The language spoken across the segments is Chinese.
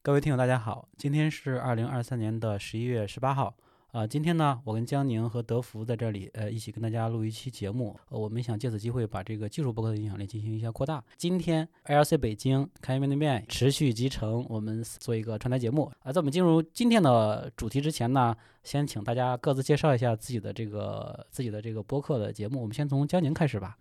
各位听友，大家好，今天是2023年的11月18号。今天呢，我跟江宁和德福在这里，一起跟大家录一期节目。我们想借此机会把这个技术播客的影响力进行一下扩大。今天 ALC 北京开源面对面持续集成，我们做一个串台节目。在我们进入今天的主题之前呢，先请大家各自介绍一下自己的这个播客的节目。我们先从江宁开始吧。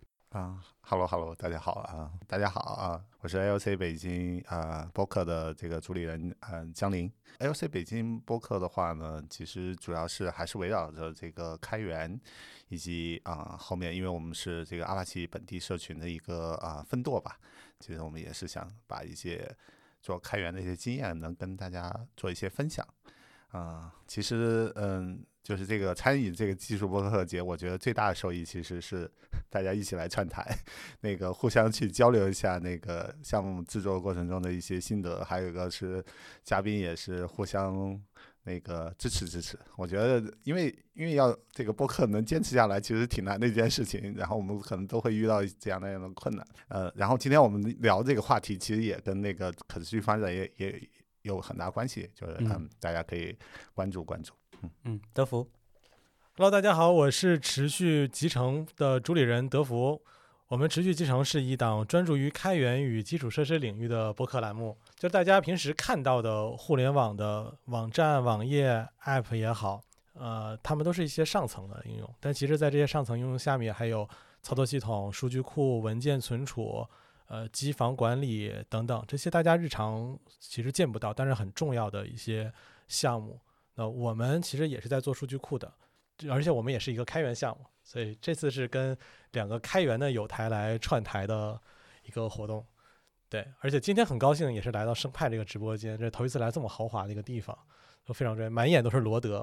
Hello， 大家好我是 ALC 北京播客的这个主理人江林。ALC 北京播客的话呢，其实主要是还是围绕着这个开源，以及后面因为我们是这个阿帕奇本地社群的一个分舵吧，其实我们也是想把一些做开源的一些经验能跟大家做一些分享。其实就是这个参与这个技术播客节，我觉得最大的受益其实是大家一起来串台，那个互相去交流一下那个项目制作过程中的一些心得，还有一个是嘉宾也是互相那个支持。我觉得因为要这个播客能坚持下来，其实挺难的一件事情，然后我们可能都会遇到这样那样的困难。然后今天我们聊这个话题，其实也跟那个可持续发展也有很大关系，就是大家可以关注。 德福。 Hello， 大家好，我是持续集成的主理人德福。我们持续集成是一档专注于开源与基础设施领域的播客栏目，就是大家平时看到的互联网的网站、网页、App 也好，它们都是一些上层的应用，但其实在这些上层应用下面还有操作系统、数据库、文件存储、机房管理等等，这些大家日常其实见不到，但是很重要的一些项目。那我们其实也是在做数据库的，而且我们也是一个开源项目，所以这次是跟2个开源的友台来串台的一个活动。对，而且今天很高兴也是来到生派这个直播间，这是头一次来这么豪华的一个地方，都非常专业，满眼都是罗德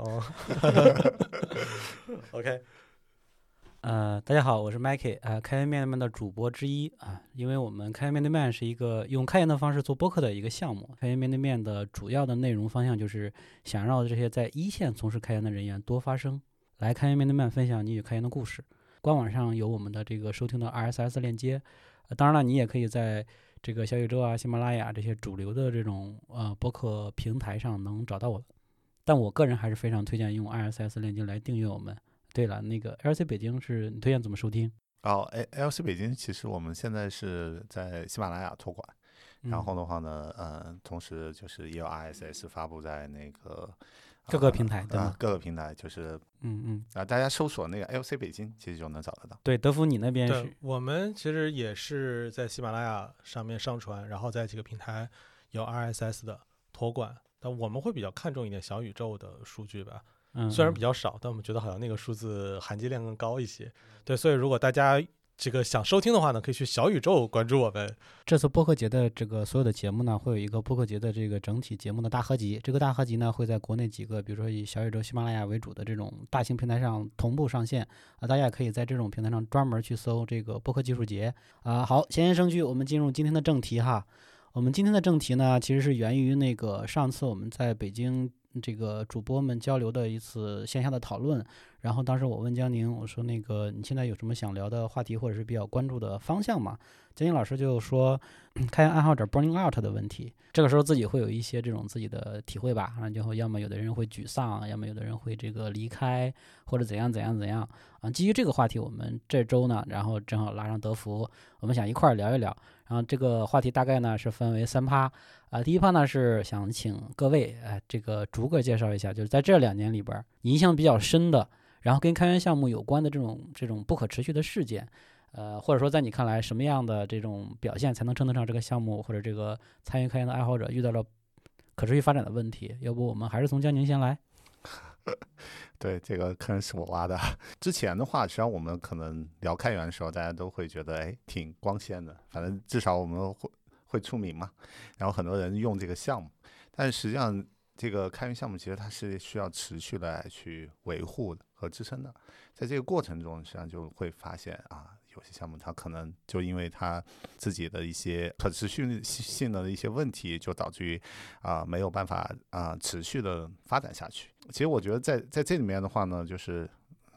OK。 大家好，我是 Mikey，开源面对面的主播之一因为我们开源面对面是一个用开源的方式做播客的一个项目。开源面对面的主要的内容方向就是想让这些在一线从事开源的人员多发声，来开源面对面分享你与开源的故事。官网上有我们的这个收听的 RSS 链接，当然了，你也可以在这个小宇宙喜马拉雅这些主流的这种播客平台上能找到我，但我个人还是非常推荐用 RSS 链接来订阅我们。对了，那个 ALC 北京是你推荐怎么收听 ？ALC 北京其实我们现在是在喜马拉雅托管，然后的话呢，同时就是也有 RSS 发布在那个各个平台，对吗？ 各个平台就是大家搜索那个 ALC 北京，其实就能找得到。 对，德福你那边是？ 对，我们其实也是在喜马拉雅上面上传，然后在几个平台有 RSS 的托管，但我们会比较看重一点小宇宙的数据吧。虽然比较少，但我们觉得好像那个数字含金量更高一些。对，所以如果大家这个想收听的话呢，可以去小宇宙关注我们。 这次播客节的这个所有的节目呢，会有一个播客节的这个整体节目的大合集。这个大合集呢，会在国内几个，比如说以小宇宙、喜马拉雅为主的这种大型平台上同步上线大家也可以在这种平台上专门去搜这个播客技术节好，闲言省句，我们进入今天的正题哈。我们今天的正题呢，其实是源于那个上次我们在北京这个主播们交流的一次线下的讨论，然后当时我问江宁，我说那个你现在有什么想聊的话题或者是比较关注的方向吗？江宁老师就说开源爱好者 burning out 的问题，这个时候自己会有一些这种自己的体会吧，然后要么有的人会沮丧，要么有的人会这个离开或者怎样基于这个话题，我们这周呢，然后正好拉上德福，我们想一块聊一聊。然后这个话题大概呢是分为3趴第一趴呢是想请各位这个逐个介绍一下，就是在这2年里边你印象比较深的，然后跟开源项目有关的这种不可持续的事件，或者说在你看来什么样的这种表现才能称得上这个项目或者这个参与开源的爱好者遇到了可持续发展的问题？要不我们还是从江宁先来。 对，这个坑是我挖的。之前的话，实际上我们可能聊开源的时候，大家都会觉得挺光鲜的，反正至少我们会出名嘛，然后很多人用这个项目。但实际上，这个开源项目其实它是需要持续的去维护的和支撑的。在这个过程中，实际上就会发现有些项目它可能就因为它自己的一些可持续性的一些问题，就导致于没有办法持续的发展下去。其实我觉得在这里面的话呢，就是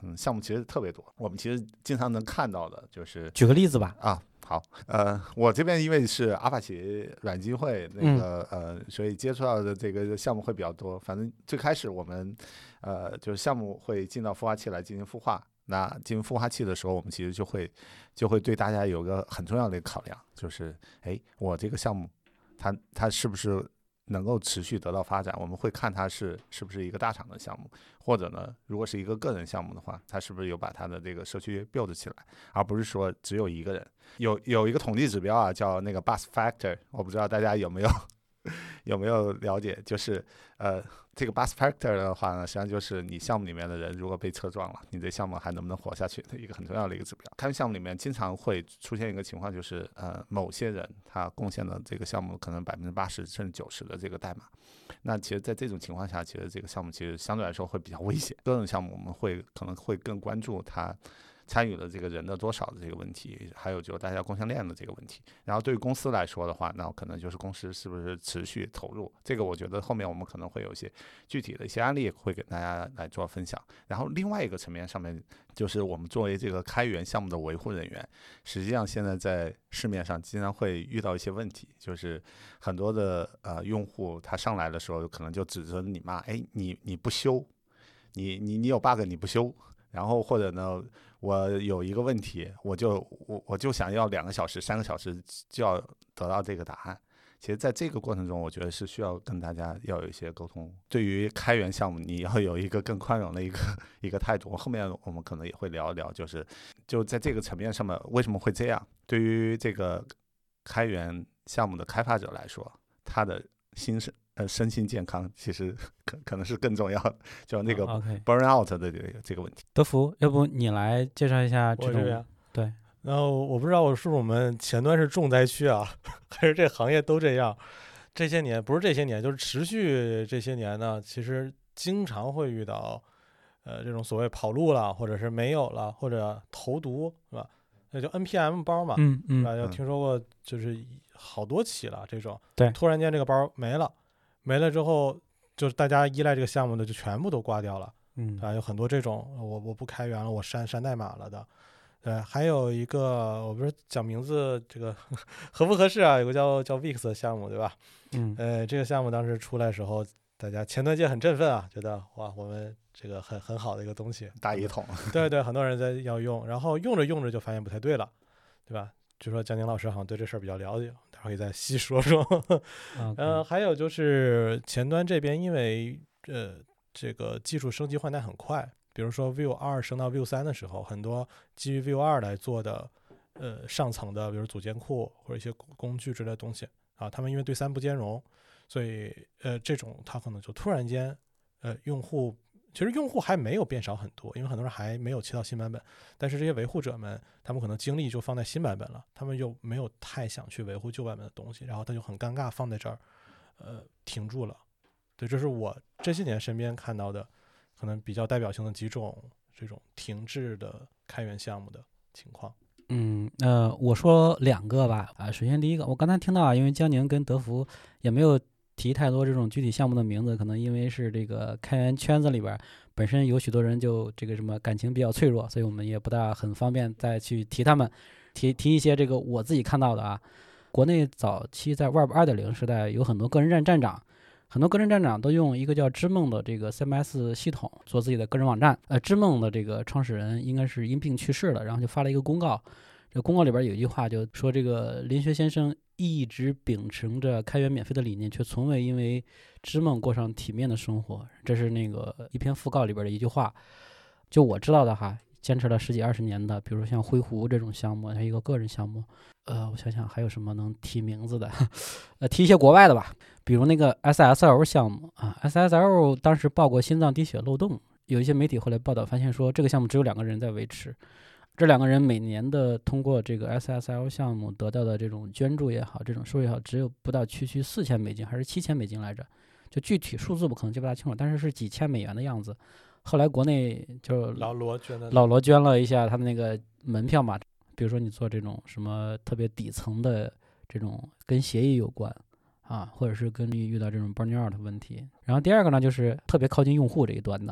项目其实特别多，我们其实经常能看到的就是举个例子吧。 好，我这边因为是阿帕奇软基金会那个所以接触到的这个项目会比较多。反正最开始我们就是项目会进到孵化器来进行孵化。那进入孵化器的时候，我们其实就会对大家有个很重要的一个考量，就是我这个项目它是不是能够持续得到发展？我们会看它是不是一个大厂的项目，或者呢，如果是一个个人项目的话，它是不是有把它的这个社区 build 起来，而不是说只有一个人。有一个统计指标啊，叫那个 bus factor， 我不知道大家有没有了解，就是这个 bus factor 的话呢，实际上就是你项目里面的人如果被车撞了，你这项目还能不能活下去的一个很重要的一个指标。开源项目里面经常会出现一个情况，就是某些人他贡献的这个项目可能80%甚至90%的这个代码。那其实在这种情况下，其实这个项目其实相对来说会比较危险。个人项目我们可能会更关注它参与了这个人的多少的这个问题，还有就是大家贡献链的这个问题。然后对于公司来说的话，那可能就是公司是不是持续投入，这个我觉得后面我们可能会有一些具体的一些案例会给大家来做分享。然后另外一个层面上面，就是我们作为这个开源项目的维护人员，实际上现在在市面上经常会遇到一些问题，就是很多的用户他上来的时候可能就指着你骂，你不修，你有 bug 你不修，然后或者呢，我有一个问题，我就想要2个小时、3个小时就要得到这个答案。其实在这个过程中，我觉得是需要跟大家要有一些沟通。对于开源项目，你要有一个更宽容的一个态度。后面我们可能也会聊一聊，就在这个层面上面为什么会这样。对于这个开源项目的开发者来说，他的身心健康其实可能是更重要的，就那个 burn out 的这个问题。 德福，要不你来介绍一下这种？ 我这边对。 然后我不知道是不是我们前端是重灾区啊，还是这行业都这样？这些年不是这些年，就是持续这些年呢，其实经常会遇到这种所谓跑路了，或者是没有了，或者投毒，是吧？那就 NPM 包嘛，是吧？有听说过，就是好多起了这种， 对， 突然间这个包没了之后，就是大家依赖这个项目的就全部都挂掉了，有很多这种我不开源了，我删代码了的。还有一个我不是讲名字这个合不合适啊？有个叫 Vix 的项目，对吧？这个项目当时出来的时候，大家前端界很振奋啊，觉得哇，我们这个很好的一个东西， 大一统。 对，很多人在要用，然后用着就发现不太对了，对吧？据说江宁老师好像对这事儿比较了解，待会儿可以再细说。还有就是前端这边，因为这个技术升级换代很快。比如说 Vue 2升到 Vue 3的时候，很多基于 Vue 2来做的上层的，比如组件库或者一些工具之类的东西啊，他们因为对3不兼容，所以这种它可能就突然间其实用户还没有变少很多，因为很多人还没有切到新版本，但是这些维护者们他们可能精力就放在新版本了，他们又没有太想去维护旧版本的东西，然后他就很尴尬放在这儿停住了。对，这是我这些年身边看到的可能比较代表性的几种这种停滞的开源项目的情况。 我说2个吧。首先第一个，我刚才听到啊，因为江宁跟德福也没有提太多这种具体项目的名字，可能因为是这个开源圈子里边本身有许多人就这个什么感情比较脆弱，所以我们也不大很方便再去提他们，提一些这个我自己看到的啊。国内早期在 Web 2.0 时代有很多个人站长。很多个人站长都用一个叫知梦的这个 CMS 系统做自己的个人网站。知梦的这个创始人应该是因病去世了，然后就发了一个公告。这个公告里边有一句话，就说这个林学先生一直秉承着开源免费的理念，却从未因为知梦过上体面的生活。这是那个一篇讣告里边的一句话。就我知道的哈，坚持了10几20年的，比如说像灰狐这种项目，它一个个人项目。我想想还有什么能提名字的，提一些国外的吧，比如那个 SSL 项目啊 ，SSL 当时报过心脏滴血漏洞，有一些媒体后来报道发现说这个项目只有2个人在维持，这2个人每年的通过这个 SSL 项目得到的这种捐助也好，这种收入也好，只有不到区$4000还是$7000来着，就具体数字我可能记不大清楚，但是是几千美元的样子。后来国内就老罗捐了一下他的那个门票嘛。比如说你做这种什么特别底层的这种跟协议有关啊，或者是跟你遇到这种 burn out 问题。然后第2个呢，就是特别靠近用户这一端的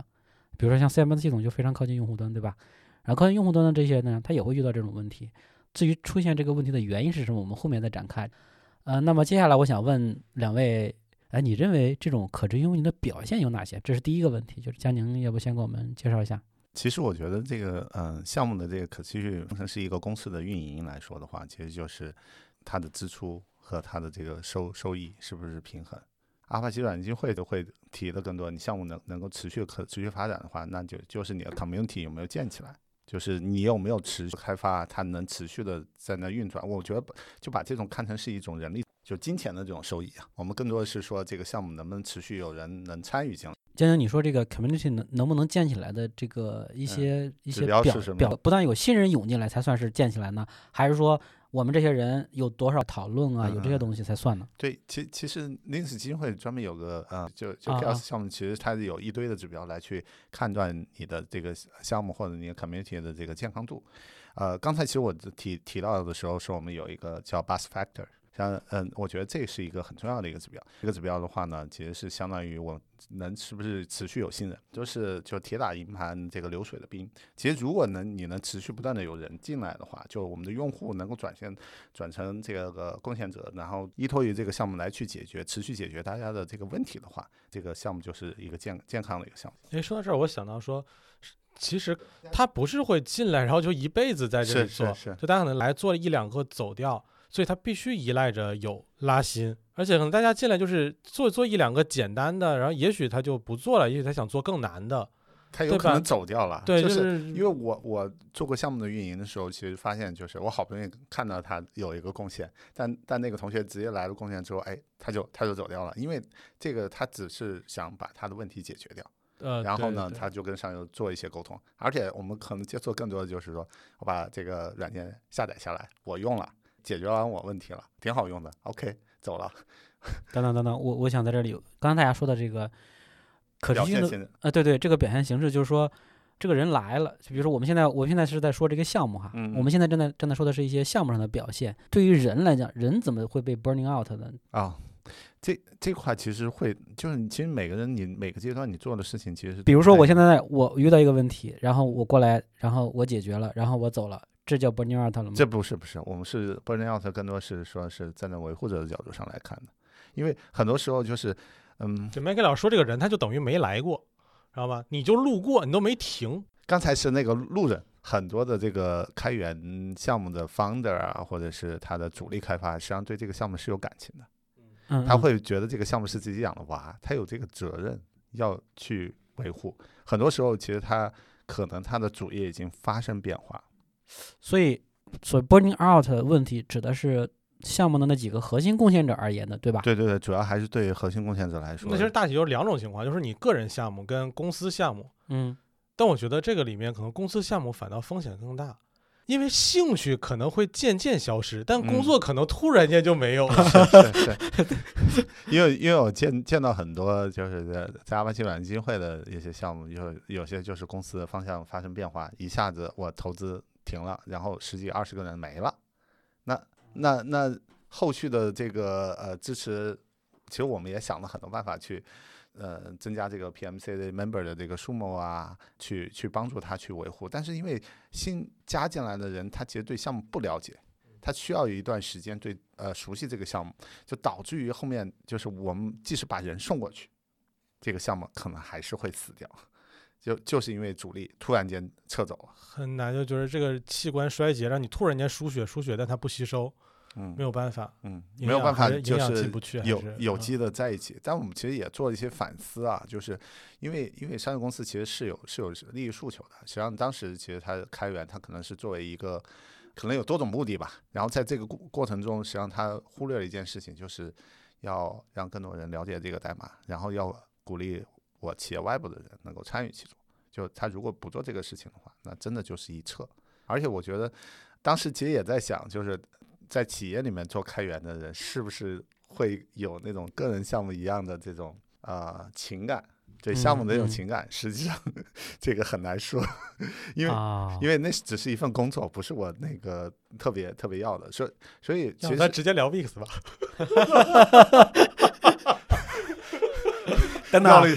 比如说像 CMS 系统就非常靠近用户端，对吧？然后靠近用户端的这些呢，它也会遇到这种问题。至于出现这个问题的原因是什么，我们后面再展开。那么接下来我想问两位，你认为这种可持续运营的表现有哪些？这是第一个问题，就是佳宁，要不先给我们介绍一下？ 其实我觉得这个项目的这个可持续是一个公司的运营来说的话，其实就是它的支出和它的这个收益是不是平衡。阿帕奇软件基金会都会提的更多，你项目能够可持续发展的话，那就是你的 community 有没有建起来，就是你有没有持续开发，它能持续的在那运转。我觉得就把这种看成是一种人力，就金钱的这种收益啊。我们更多的是说这个项目能不能持续有人能参与进来。 江江，你说这个 community 能不能建起来的这个一些指标是什么？ 不但有新人涌进来才算是建起来呢，还是说我们这些人有多少讨论啊，有这些东西才算呢？ 对，其实 Linux 基金会专门有个就 Chaos 项目，其实它有一堆的指标来去判断你的这个项目或者你的 community 的这个健康度。刚才其实我提到的时候，说我们有一个叫 Buzz Factor。像我觉得这是一个很重要的一个指标。这个指标的话呢，其实是相当于我是不是持续有新人，就铁打营盘这个流水的兵。其实如果你能持续不断的有人进来的话，就我们的用户能够转成这个贡献者，然后依托于这个项目来去持续解决大家的这个问题的话，这个项目就是一个健康的一个项目。 说到这儿，我想到说，其实他不是会进来然后就一辈子在这里做，就大家可能来做1-2个走掉。所以它必须依赖着有拉新，而且可能大家进来就是做1-2个简单的，然后也许他就不做了，也许他想做更难的， 他有可能走掉了。 对， 就是因为我做过项目的运营的时候，其实发现就是我好不容易看到他有一个贡献，但那个同学直接来了贡献之后，他就走掉了，因为这个他只是想把他的问题解决掉。然后呢， 对他就跟上游做一些沟通，而且我们可能接触更多的就是说，我把这个软件下载下来，我用了。解决完我问题了，挺好用的 ，OK， 走了。 等等，我想在这里，刚才大家说的这个可持续的，对，这个表现形式就是说，这个人来了，就比如说我们现在是在说这个项目哈，我们现在正在说的是一些项目上的表现。对于人来讲，人怎么会被 burning out 的啊？这块其实会，就是其实每个人你每个阶段你做的事情其实是， 比如说我现在我遇到一个问题，然后我过来，然后我解决了，然后我走了。这叫 burning out 了吗？ 这不是，我们是 burning out， 更多是说是站在维护者的角度上来看的，因为很多时候就是， 就麦克老师说这个人他就等于没来过，知道吧？你就路过，你都没停。 刚才是那个路人，很多的这个开源项目的 founder 啊，或者是他的主力开发，实际上对这个项目是有感情的，他会觉得这个项目是自己养的娃，他有这个责任要去维护。很多时候，其实可能他的主业已经发生变化。 所以 burning out 问题指的是项目的那几个核心贡献者而言的，对吧？ 对，主要还是对核心贡献者来说。 那其实大体有2种情况，就是你个人项目跟公司项目。但我觉得这个里面可能公司项目反倒风险更大，因为兴趣可能会渐渐消失，但工作可能突然间就没有了。 是，因为我见到很多就是在阿帕奇软件基金会的一些项目，有些就是公司的方向发生变化，一下子我投资停了，然后10几20个人没了，那后续的这个支持，其实我们也想了很多办法去增加这个 PMC 的 member 的这个数目啊，去帮助他去维护。但是因为新加进来的人，他其实对项目不了解，他需要有一段时间对熟悉这个项目，就导致于后面就是我们即使把人送过去，这个项目可能还是会死掉。就是因为主力突然间撤走了， 很难，就觉得这个器官衰竭，让你突然间输血，但它不吸收，没有办法， 没有办法，就是进不去， 有机的在一起。但我们其实也做了一些反思啊，就是因为商业公司其实是有利益诉求的。实际上当时其实它开源，它可能是作为一个可能有多种目的吧。然后在这个过程中，实际上它忽略了一件事情，就是要让更多人了解这个代码，然后要鼓励我企业外部的人能够参与其中。就他如果不做这个事情的话，那真的就是一撤。而且我觉得当时其实也在想，就是在企业里面做开源的人是不是会有那种个人项目一样的这种情感，对项目的那种情感。实际上这个很难说，因为那只是一份工作，不是我那个特别要的。所以其实咱直接聊 Wix 吧。 等等，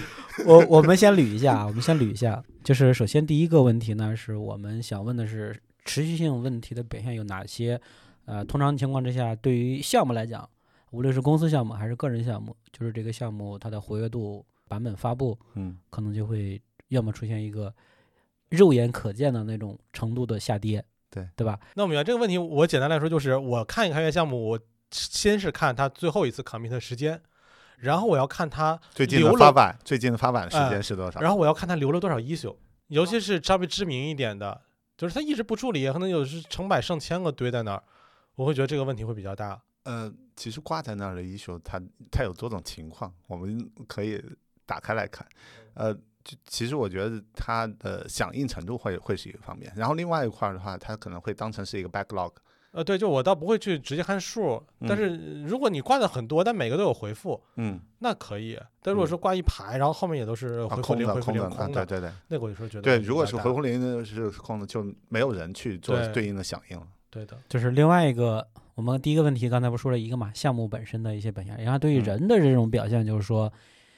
我们先捋一下，就是首先第一个问题呢，是我们想问的是持续性问题的表现有哪些？通常情况之下，对于项目来讲，无论是公司项目还是个人项目，就是这个项目它的活跃度、版本发布，可能就会要么出现一个肉眼可见的那种程度的下跌，对吧？ 那我明白这个问题，我简单来说就是，我看一个开源项目，我先是看它最后一次 commit 的时间，然后我要看它最近的发版时间是多少， 然后我要看它留了多少 issue， 尤其是稍微知名一点的，就是它一直不处理，可能有成百上千个堆在那儿，我会觉得这个问题会比较大。 其实挂在那儿的 issue 它有多种情况，我们可以打开来看。其实我觉得它的响应程度会是一个方面，然后另外一块的话，它可能会当成是一个 backlog。 对，就我倒不会去直接看数，但是如果你挂的很多，但每个都有回复，那可以。但如果是挂一排，然后后面也都是回复零、回复零、空的， 对， 那个我就说觉得对，如果是回复零是空的，就没有人去做对应的响应了。 对的， 就是另外一个，我们第一个问题刚才不说了一个嘛，项目本身的一些表现，然后对于人的这种表现，就是说，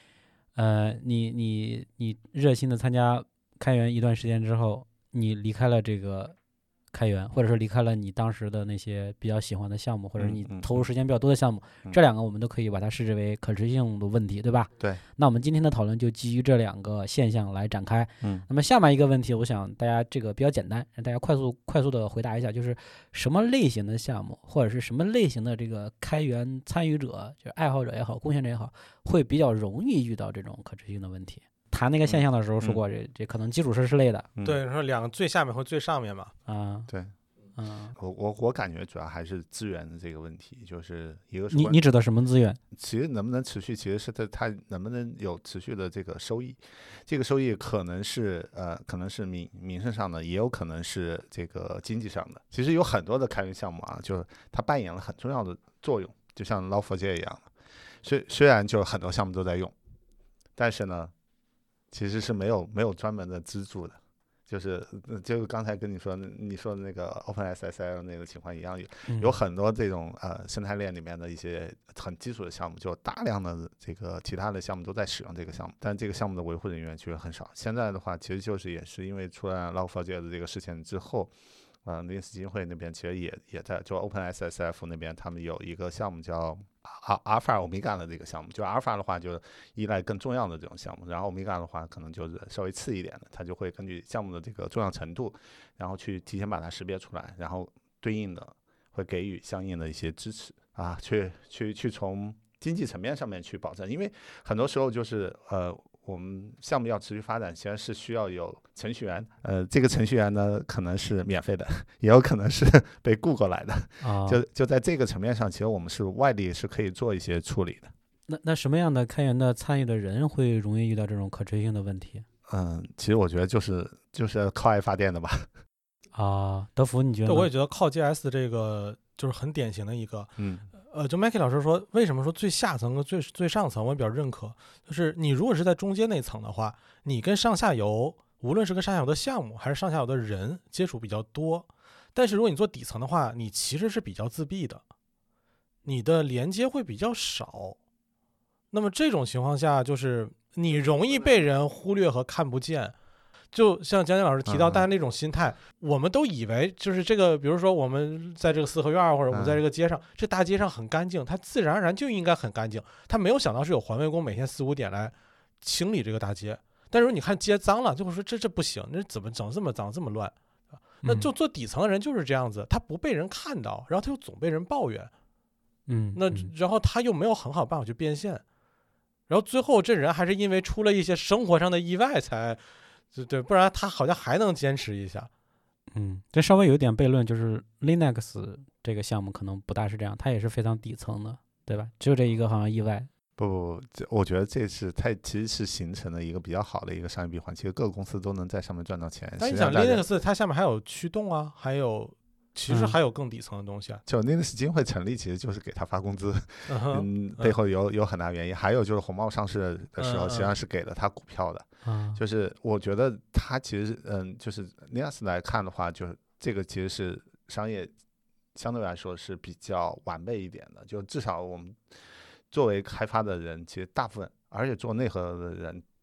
你热心的参加开源一段时间之后，你离开了这个开源，或者说离开了你当时的那些比较喜欢的项目，或者你投入时间比较多的项目，这两个我们都可以把它视之为可持续性的问题，对吧？ 对。 那我们今天的讨论就基于这两个现象来展开。那么下面一个问题，我想大家这个比较简单，让大家快速的回答一下，就是什么类型的项目，或者是什么类型的这个开源参与者，就是爱好者也好，贡献者也好，会比较容易遇到这种可持续性的问题？谈那个现象的时候说过，这可能基础设施类的， 对，说两个最下面和最上面嘛， 对，我感觉主要还是资源的这个问题，就是一个是你指的什么资源？ 其实能不能持续，其实是它能不能有持续的这个收益，这个收益可能是民生上的，也有可能是这个经济上的。其实有很多的开源项目啊，就是它扮演了很重要的作用，就像 Log4j 一样的，虽然就很多项目都在用，但是呢，其实是没有专门的资助的，就是刚才跟你说的那个 OpenSSL 那个情况一样，有很多这种生态链里面的一些很基础的项目，就大量的这个其他的项目都在使用这个项目，但这个项目的维护人员确实很少。现在的话，其实就是也是因为出了 Log4j 的这个事件之后。林斯基金会那边其实也在，就 OpenSSF 那边，他们有一个项目叫阿尔法欧米伽的这个项目，就阿尔法的话就依赖更重要的这种项目，然后欧米伽的话可能就是稍微次一点的，它就会根据项目的这个重要程度，然后去提前把它识别出来，然后对应的会给予相应的一些支持啊，去从经济层面上面去保证，因为很多时候就是我们项目要持续发展，其实是需要有程序员。这个程序员呢，可能是免费的，也有可能是被雇过来的。就在这个层面上，其实我们是外力是可以做一些处理的。 那什么样的开源的参与的人会容易遇到这种可持续性的问题？ 其实我觉得就是靠爱发电的吧。 德福你觉得呢？ 对，我也觉得靠 GS 这个就是很典型的一个。就 Mackie 老师说，为什么说最下层和最上层我也比较认可，就是你如果是在中间那层的话，你跟上下游，无论是跟上下游的项目还是上下游的人接触比较多，但是如果你做底层的话，你其实是比较自闭的，你的连接会比较少。那么这种情况下，就是你容易被人忽略和看不见。就像江江老师提到大家那种心态，我们都以为就是这个，比如说我们在这个四合院或者我们在这个街上，这大街上很干净，它自然而然就应该很干净。他没有想到是有环卫工每天4、5点来清理这个大街。但是你看街脏了，就会说这不行，这怎么整这么脏这么乱？那就做底层的人就是这样子，他不被人看到，然后他又总被人抱怨，那然后他又没有很好办法去变现，然后最后这人还是因为出了一些生活上的意外才。对，不然他好像还能坚持一下。 这稍微有点悖论，就是 Linux 这个项目可能不大是这样，它也是非常底层的，对吧？只有这一个好像意外。 不，我觉得这是它其实是形成了一个比较好的一个商业闭环，其实各个公司都能在上面赚到钱。 但你想 Linux 它下面还有驱动啊，还有其实还有更底层的东西啊。 就 Linux 基金会成立其实就是给他发工资，背后有很大原因。还有就是红帽上市的时候，实际上是给了他股票的。就是我觉得它其实就是 Linux 来看的话，就是这个其实是商业相对来说是比较完备一点的，就至少我们作为开发的人，其实大部分而且做内核的人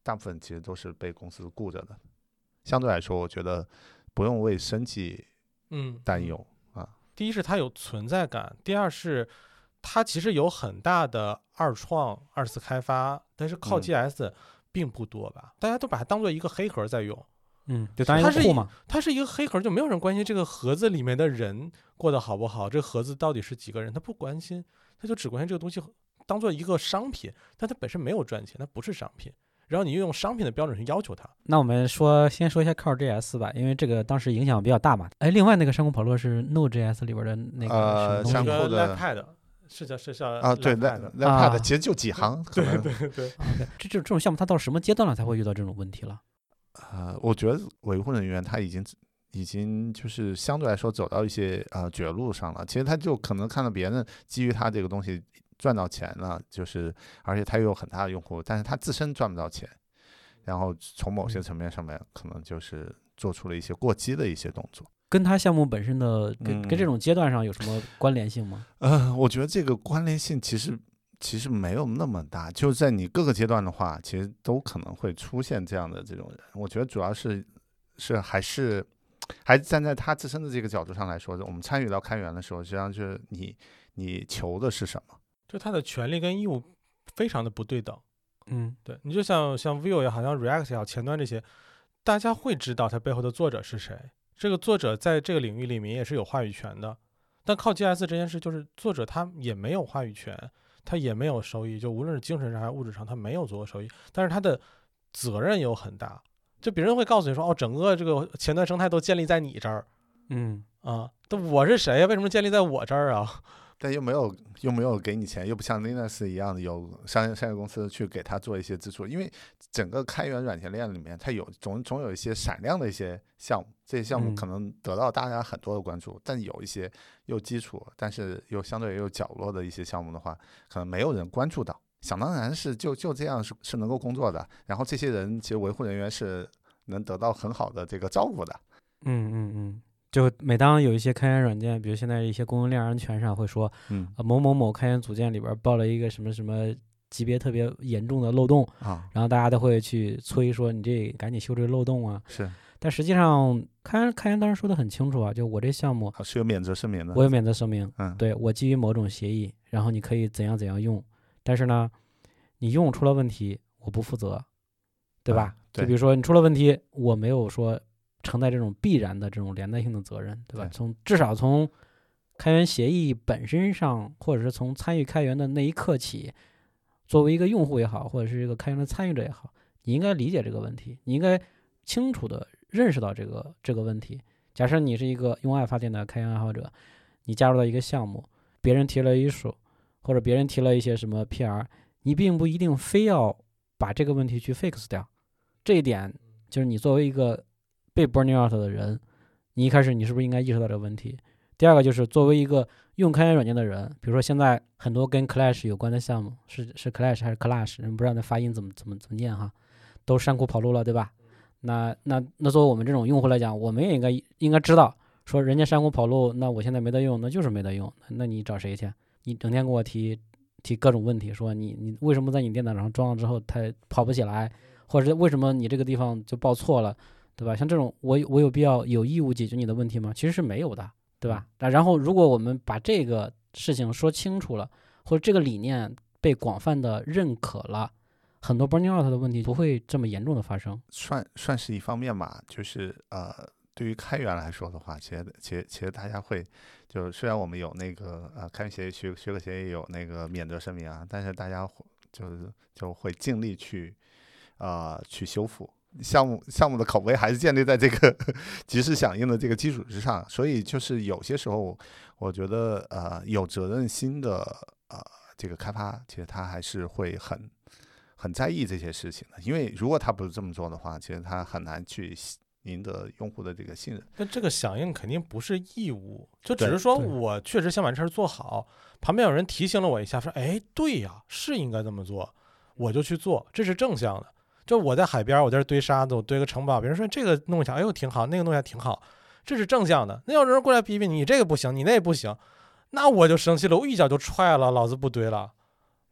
大部分其实都是被公司顾着的。相对来说，我觉得不用为生计担忧啊。 第一是它有存在感，第二是它其实有很大的二次开发，但是靠 GS 并不多吧？大家都把它当做一个黑盒在用。 就当一个库嘛。 它是一个黑盒，就没有人关心这个盒子里面的人过得好不好，这个盒子到底是几个人，他不关心，他就只关心这个东西当做一个商品，但它本身没有赚钱，它不是商品。然后你又用商品的标准去要求它。 那我们先说一下 CloudJS 吧，因为这个当时影响比较大嘛。另外那个山谷跑路是 Node.js 里边的那个山谷的 Lepad 是叫对 Lepad 其实就几行，可能对。 这种项目它到什么阶段了才会遇到这种问题了？ 我觉得维护人员他已经就是相对来说走到一些绝路上了。其实他就可能看到别人基于他这个东西赚到钱了，就是而且他又有很大的用户，但是他自身赚不到钱，然后从某些层面上面可能就是做出了一些过激的一些动作。 跟他项目本身的跟这种阶段上有什么关联性吗？ 我觉得这个关联性其实没有那么大，就在你各个阶段的话，其实都可能会出现这样的这种人。我觉得主要是还是站在他自身的这个角度上来说，我们参与到开源的时候，实际上就是你求的是什么？ 就他的权利跟义务非常的不对等。对，你就像 Vue 也好，像 React 也好，前端这些，大家会知道他背后的作者是谁，这个作者在这个领域里面也是有话语权的。但靠 GS 这件事，就是作者他也没有话语权，他也没有收益，就无论是精神上还是物质上，他没有足够收益，但是他的责任又很大。就别人会告诉你说，整个这个前端生态都建立在你这儿。我是谁呀？为什么建立在我这儿啊？ 但又没有给你钱，又不像 Linux 一样的有商业公司去给他做一些支出，因为整个开源软件链里面，它总有一些闪亮的一些项目，这些项目可能得到大家很多的关注，但有一些又基础，但是又相对又角落的一些项目的话，可能没有人关注到。想当然是就这样是能够工作的，然后这些人其实维护人员是能得到很好的这个照顾的。 就每当有一些开源软件，比如现在一些供应链安全上会说，某某某开源组件里边报了一个什么什么级别特别严重的漏洞然后大家都会去催说你这赶紧修这个漏洞啊。 是， 但实际上开源当然说的很清楚啊，就我这项目是有免责声明的， 我有免责声明，对，我基于某种协议，然后你可以怎样怎样用，但是呢，你用出了问题，我不负责，对吧？ 对， 就比如说你出了问题，我没有说承担这种必然的这种连带性的责任，对吧？至少从开源协议本身上，或者是从参与开源的那一刻起，作为一个用户也好，或者是一个开源的参与者也好，你应该理解这个问题，你应该清楚的认识到这个问题。假设你是一个用爱发电的开源爱好者，你加入到一个项目，别人提了issue，或者别人提了一些什么 PR， 你并不一定非要把这个问题去 fix 掉。这一点就是你作为一个被 burning out 的人，你一开始你是不是应该意识到这个问题？第二个就是作为一个用开源软件的人，比如说现在很多跟 Clash 有关的项目，是 Clash 还是 Clash， 不知道那发音怎么念哈，都山谷跑路了，对吧？那作为我们这种用户来讲，我们也应该知道，说人家山谷跑路，那我现在没得用，那就是没得用，那你找谁去？你整天给我提各种问题，说你为什么在你电脑上装了之后它跑不起来，或者是为什么你这个地方就报错了？对吧？像这种我有必要有义务解决你的问题吗？其实是没有的，对吧？然后如果我们把这个事情说清楚了，或者这个理念被广泛的认可了，很多 burning out 的问题不会这么严重的发生。 算是一方面吧，就是对于开源来说的话，其实大家会就虽然我们有那个开源协议许可协议有那个免责声明啊，但是大家就会尽力去修复。项目的口碑还是建立在这个及时响应的这个基础之上，所以就是有些时候，我觉得有责任心的这个开发，其实他还是会很在意这些事情的，因为如果他不是这么做的话，其实他很难去赢得用户的这个信任。 但这个响应肯定不是义务，就只是说我确实想把这事做好，旁边有人提醒了我一下，说哎，对呀，是应该这么做，我就去做，这是正向的。就我在海边，我在这堆沙子，我堆个城堡，别人说这个弄一下，哎呦挺好，那个弄一下挺好，这是正向的。那要有人过来批评你这个不行，你那不行，那我就生气了，我一脚就踹了，老子不堆了。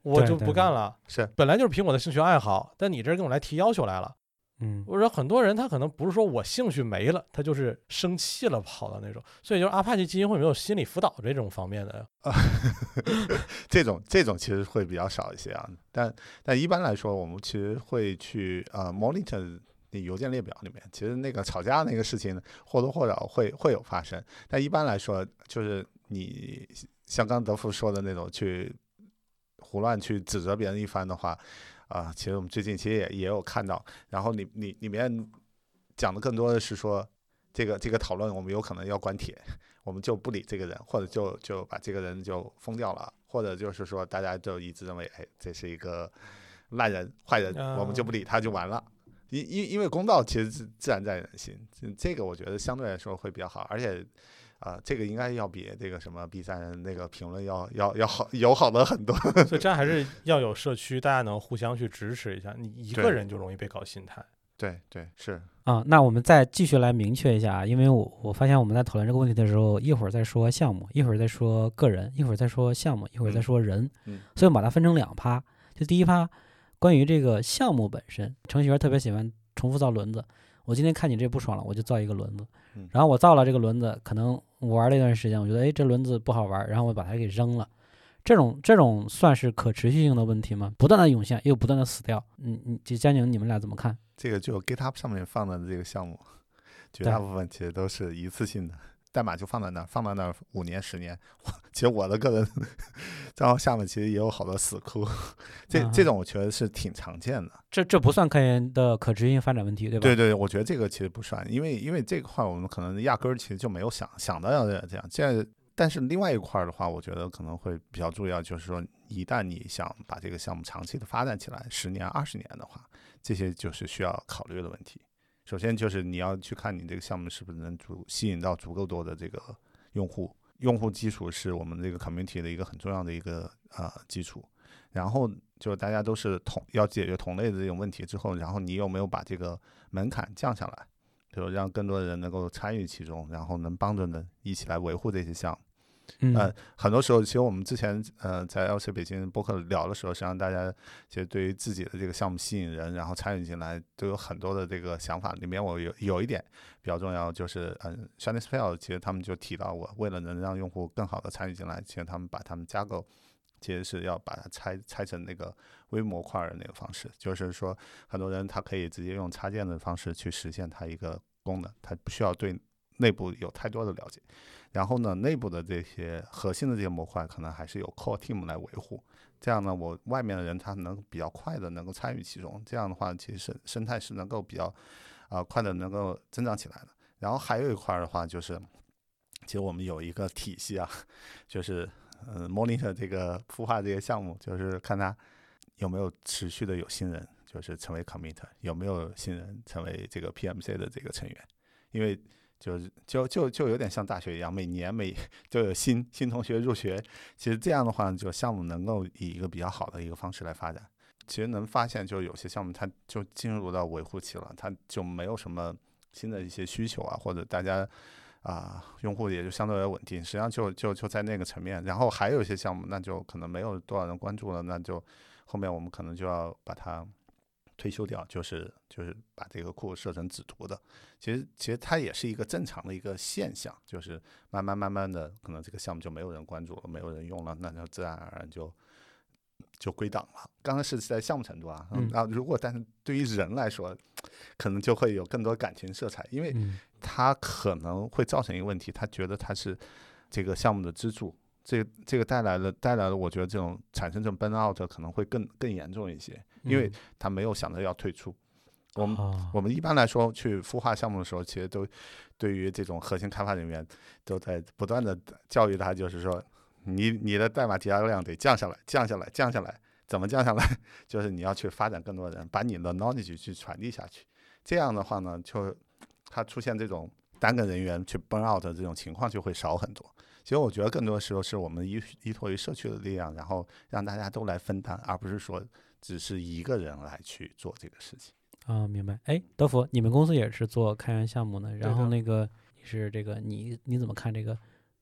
我就不干了。 是本来就是苹果的兴趣爱好，但你这跟我来提要求来了。我说很多人他可能不是说我兴趣没了，他就是生气了跑到那种，所以就是阿帕奇基金会没有心理辅导这种方面的。 这种其实会比较少一些啊，但一般来说，我们其实会去monitor 邮件列表里面，其实那个吵架那个事情或多或少会有发生，但一般来说，就是你像刚刚德福说的那种去胡乱去指责别人一番的话。其实我们最近其实也有看到，然后里面讲的更多的是说，这个讨论我们有可能要关帖，我们就不理这个人，或者就把这个人就封掉了，或者就是说大家就一致认为，哎，这是一个烂人坏人，我们就不理他就完了。因为公道其实是自然在人心，这个我觉得相对来说会比较好，而且。这个应该要比这个什么 B 站那个评论要好友好的很多， 所以这样还是要有社区，大家能互相去支持一下。你一个人就容易被搞心态。 对，是啊。那我们再继续来明确一下，因为我发现我们在讨论这个问题的时候，一会儿在说项目，一会儿在说个人，一会儿在说项目，一会儿在说人，所以我们把它分成2趴。就第一趴，关于这个项目本身，程序员特别喜欢重复造轮子。我今天看你这不爽了，我就造一个轮子，然后我造了这个轮子，可能我玩了一段时间，我觉得这轮子不好玩，然后我把它给扔了。这种算是可持续性的问题吗？不断的涌现又不断的死掉。就佳宁，你们俩怎么看？ 这个就 GitHub 上面放的这个项目，绝大部分其实都是一次性的，代码就放在那儿5年10年。其实我的个人账号下面其实也有好多死库，这种我觉得是挺常见的。 这不算科研的可持续性发展问题，对吧？ 对，我觉得这个其实不算，因为这块我们可能压根儿其实就没有想到要这样。但是另外一块的话，我觉得可能会比较重要，就是说一旦你想把这个项目长期的发展起来，10年20年的话，这些就是需要考虑的问题。首先就是你要去看你这个项目是不是能吸引到足够多的这个用户基础是我们这个 community 的一个很重要的一个基础。然后就大家都是要解决同类的这种问题之后，然后你有没有把这个门槛降下来，就让更多的人能够参与其中，然后能帮着人一起来维护这些项目。很多时候，其实我们之前在 LC 北京播客聊的时候，实际上大家其实对于自己的这个项目吸引人，然后参与进来，都有很多的这个想法。里面我有一点比较重要，就是Shiny Spell 其实他们就提到过，为了能让用户更好的参与进来，其实他们把他们架构其实是要把它拆成那个微模块的那个方式，就是说很多人他可以直接用插件的方式去实现它一个功能，他不需要对内部有太多的了解。然后呢，内部的这些核心的这些模块可能还是由 core team 来维护，这样呢，我外面的人他能比较快的能够参与其中，这样的话其实生态是能够比较快的能够增长起来的。然后还有一块的话就是，其实我们有一个体系啊，就是monitor 这个孵化这些项目，就是看他有没有持续的有新人就是成为 commit， 有没有新人成为这个 PMC 的这个成员，因为就有点像大学一样，每年就有新同学入学，其实这样的话，就项目能够以一个比较好的一个方式来发展。其实能发现，就有些项目它就进入到维护期了，它就没有什么新的一些需求啊，或者大家用户也就相对为稳定，实际上就在那个层面。然后还有一些项目，那就可能没有多少人关注了，那就后面我们可能就要把它推修掉，就是把这个库设成只读的。其实它也是一个正常的一个现象，就是慢慢的，可能这个项目就没有人关注了，没有人用了，那就自然而然就归档了。刚刚是在项目程度啊，但是对于人来说，可能就会有更多感情色彩，因为它可能会造成一个问题，他觉得它是这个项目的支柱。这个带来了，我觉得这种产生这种 burn out 可能会更严重一些，因为他没有想着要退出。我们一般来说去孵化项目的时候，其实都对于这种核心开发人员都在不断的教育他，就是说你的代码提交量得降下来，怎么降下来？就是你要去发展更多人，把你的 knowledge 去传递下去。这样的话呢，就它出现这种单个人员去 burn out 的这种情况就会少很多。其实我觉得更多时候是我们依托于社区的力量，然后让大家都来分担，而不是说只是一个人来去做这个事情。 明白。德福，你们公司也是做开源项目的，然后那个你是这个你怎么看这个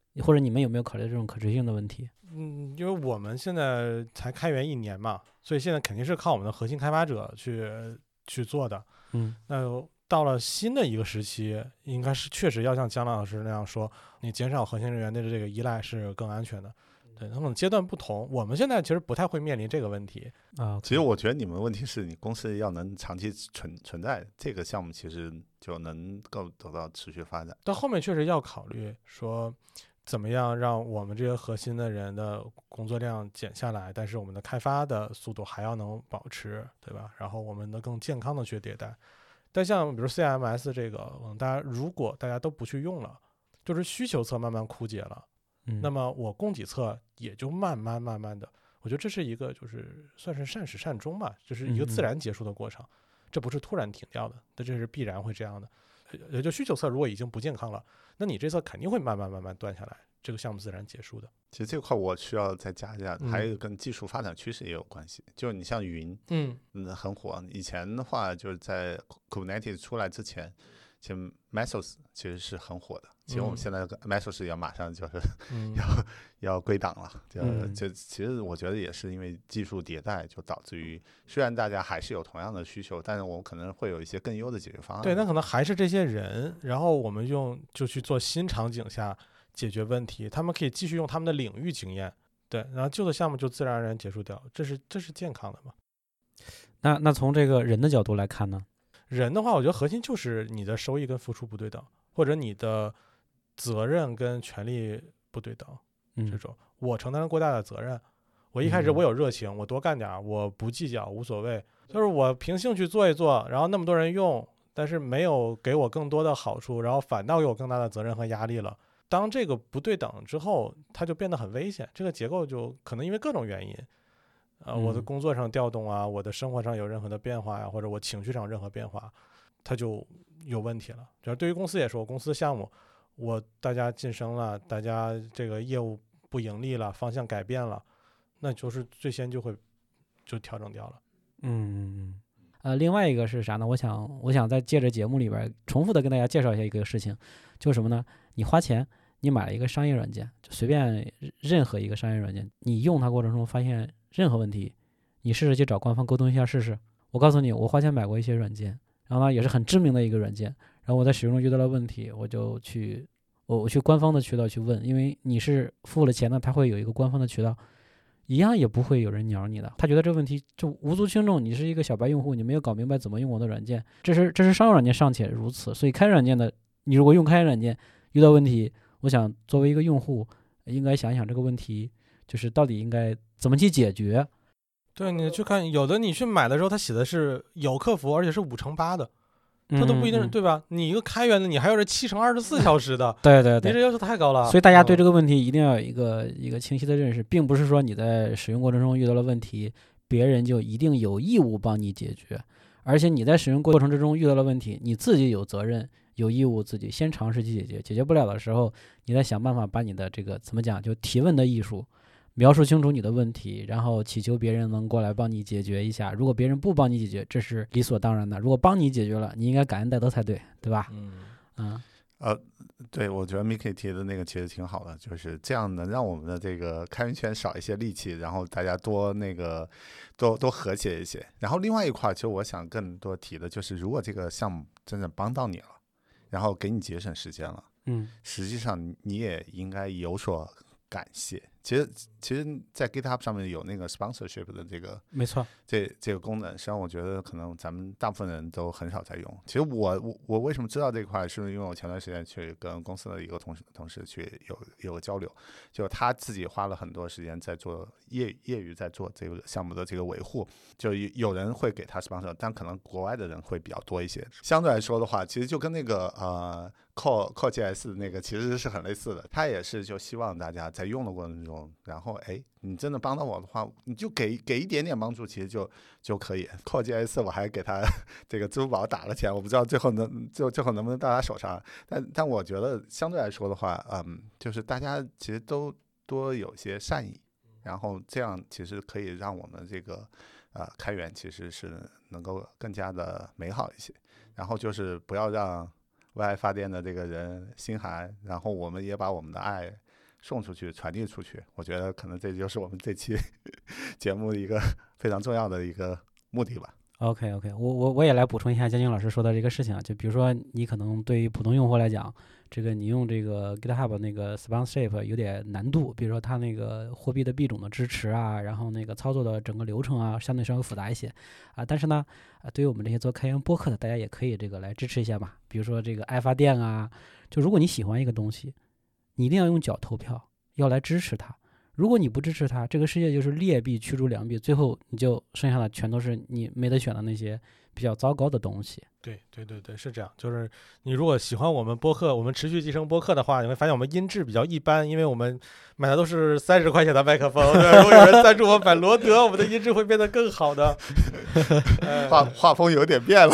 或者你们有没有考虑这种可持续性的问题？ 因为我们现在才开源1年嘛，所以现在肯定是靠我们的核心开发者去做的。那到了新的一个时期，应该是确实要像姜老师那样说，你减少核心人员的这个依赖是更安全的。对，他们阶段不同，我们现在其实不太会面临这个问题啊。 其实我觉得你们问题是你公司要能长期存在，这个项目其实就能够得到持续发展。 到后面确实要考虑说，怎么样让我们这些核心的人的工作量减下来，但是我们的开发的速度还要能保持，对吧？然后我们能更健康的去迭代。但像比如 CMS 这个，如果大家都不去用了，就是需求侧慢慢枯竭了。那么我供给侧也就慢慢的，我觉得这是一个就是算是善始善终吧，就是一个自然结束的过程，这不是突然停掉的，这是必然会这样的。也就需求侧如果已经不健康了，那你这侧肯定会慢慢断下来，这个项目自然结束的。 其实这块我需要再加一下，还有一个跟技术发展趋势也有关系，就是你像云，很火。以前的话就是在 Kubernetes 出来之前，其实 Mesos 其实是很火的。其实我们现在 Mesos 也马上就是要归档了，就其实我觉得也是因为技术迭代，就导致于虽然大家还是有同样的需求，但是我们可能会有一些更优的解决方案。 对，那可能还是这些人，然后我们就去做新场景下解决问题，他们可以继续用他们的领域经验，对，然后旧的项目就自然而然结束掉，这是健康的嘛？ 那从这个人的角度来看呢？ 人的话，我觉得核心就是你的收益跟付出不对等，或者你的责任跟权利不对等。这种我承担了过大的责任，我一开始我有热情，我多干点，我不计较，无所谓，就是我凭兴趣做一做，然后那么多人用，但是没有给我更多的好处，然后反倒给我更大的责任和压力了。当这个不对等之后，它就变得很危险。这个结构就可能因为各种原因，我的工作上调动啊，我的生活上有任何的变化呀，或者我情绪上任何变化，它就有问题了。就是对于公司也说，公司项目大家晋升了，大家这个业务不盈利了，方向改变了，那就是最先就调整掉了。 另外一个是啥呢？我想再借着节目里边重复的跟大家介绍一下一个事情，就是什么呢？你花钱，你买了一个商业软件，就随便任何一个商业软件，你用它过程中发现任何问题，你试着去找官方沟通一下试试。我告诉你，我花钱买过一些软件，然后呢也是很知名的一个软件，然后我在使用中遇到了问题，我去官方的渠道去问，因为你是付了钱的，他会有一个官方的渠道，一样也不会有人鸟你的。他觉得这个问题就无足轻重，你是一个小白用户，你没有搞明白怎么用我的软件，这是商用软件尚且如此，所以开源软件的，你如果用开源软件遇到问题，我想作为一个用户应该想一想这个问题就是到底应该怎么去解决。 对，你去看有的你去买的时候，他写的是有客服，而且是5乘8的，它都不一定是对吧？你一个开源的，你还有这7乘24小时的， 对，你这要求太高了。 所以大家对这个问题一定要有一个清晰的认识，并不是说你在使用过程中遇到了问题，别人就一定有义务帮你解决，而且你在使用过程之中遇到了问题，你自己有责任有义务自己先尝试去解决，解决不了的时候，你再想办法把你的这个怎么讲，就提问的艺术描述清楚你的问题，然后祈求别人能过来帮你解决一下。如果别人不帮你解决，这是理所当然的；如果帮你解决了，你应该感恩戴德才对，对吧？ 对，我觉得 Mickey 提的那个其实挺好的，就是这样能让我们的这个开源圈少一些戾气，然后大家多和谐一些。然后另外一块，其实我想更多提的就是，如果这个项目真正帮到你了，然后给你节省时间了，实际上你也应该有所感谢。其实在 GitHub 上面有那个 sponsorship 的这个， 没错， 这个功能，实际上我觉得可能咱们大部分人都很少在用。其实我为什么知道这块，是因为我前段时间去跟公司的一个同事去有个交流，就他自己花了很多时间在做业余在做这个项目的这个维护，就有人会给他 sponsor， 但可能国外的人会比较多一些。相对来说的话，其实就跟那个Core.js 那个其实是很类似的，他也是就希望大家在用的过程中，然后你真的帮到我的话，你就给一点点帮助，其实就可以。Core.js 我还给他这个支付宝打了钱，我不知道最后能不能到他手上，但我觉得相对来说的话，就是大家其实都多有些善意，然后这样其实可以让我们这个开源其实是能够更加的美好一些，然后就是不要让为爱发电的这个人心寒，然后我们也把我们的爱送出去、传递出去。我觉得可能这就是我们这期节目一个非常重要的一个目的吧。 OK， 我也来补充一下江军老师说的这个事情啊，就比如说你可能对于普通用户来讲，这个你用这个 GitHub 那个 Sponsorship 有点难度，比如说它那个货币的币种的支持啊，然后那个操作的整个流程啊，相对稍微复杂一些啊。但是呢，对于我们这些做开源播客的，大家也可以这个来支持一下嘛。比如说这个爱发电啊，就如果你喜欢一个东西，你一定要用脚投票，要来支持它。如果你不支持它，这个世界就是劣币驱逐良币，最后你就剩下的全都是你没得选的那些比较糟糕的东西。 对，是这样。就是你如果喜欢我们播客，我们持续集成播客的话，你会发现我们音质比较一般，因为我们买的都是30块钱的麦克风。对，如果有人赞助我买罗德，我们的音质会变得更好的。 画风有点变了。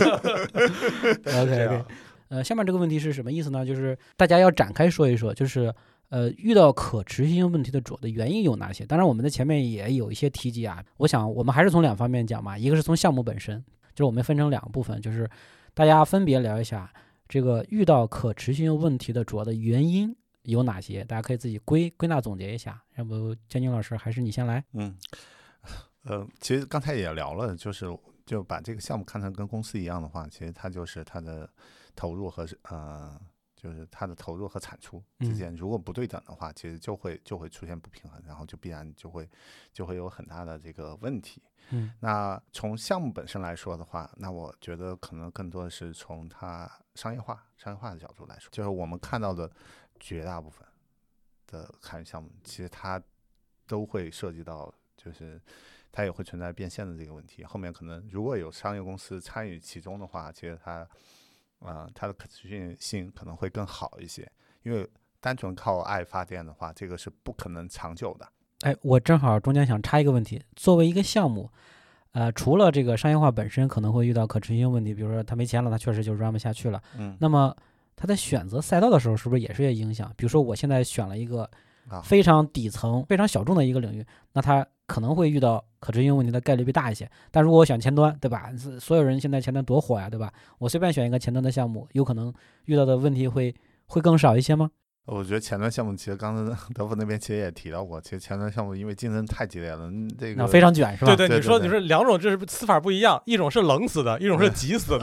OK， 下面这个问题是什么意思呢？就是大家要展开说一说，就是遇到可持续性问题的主要的原因有哪些？当然我们在前面也有一些提及啊，我想我们还是从2方面讲嘛，一个是从项目本身，就是我们分成2个部分，就是大家分别聊一下这个遇到可持续性问题的主要的原因有哪些，大家可以自己归纳总结一下。要不江军老师还是你先来？ 其实刚才也聊了，就把这个项目看成跟公司一样的话，其实它就是它的投入和就是它的投入和产出之间如果不对等的话，其实就会出现不平衡，然后就必然就会有很大的这个问题。那从项目本身来说的话，那我觉得可能更多的是从它商业化的角度来说，就是我们看到的绝大部分的开源项目，其实它都会涉及到，就是它也会存在变现的这个问题。后面可能如果有商业公司参与其中的话，其实它的可持续性可能会更好一些，因为单纯靠爱发电的话，这个是不可能长久的。 我正好中间想插一个问题，作为一个项目，除了这个商业化本身可能会遇到可持续性问题，比如说他没钱了，他确实就 run 不下去了。那么他在选择赛道的时候，是不是也是有影响？比如说我现在选了一个非常底层、非常小众的一个领域，那他可能会遇到可持续性问题的概率大一些。但如果我选前端，对吧？所有人现在前端多火呀，对吧？我随便选一个前端的项目，有可能遇到的问题会更少一些吗？ 我觉得前端项目其实刚才德福那边其实也提到过，其实前端项目因为竞争太激烈了，这个非常卷是吧？ 对，你说2种就是死法不一样，一种是冷死的，一种是急死的。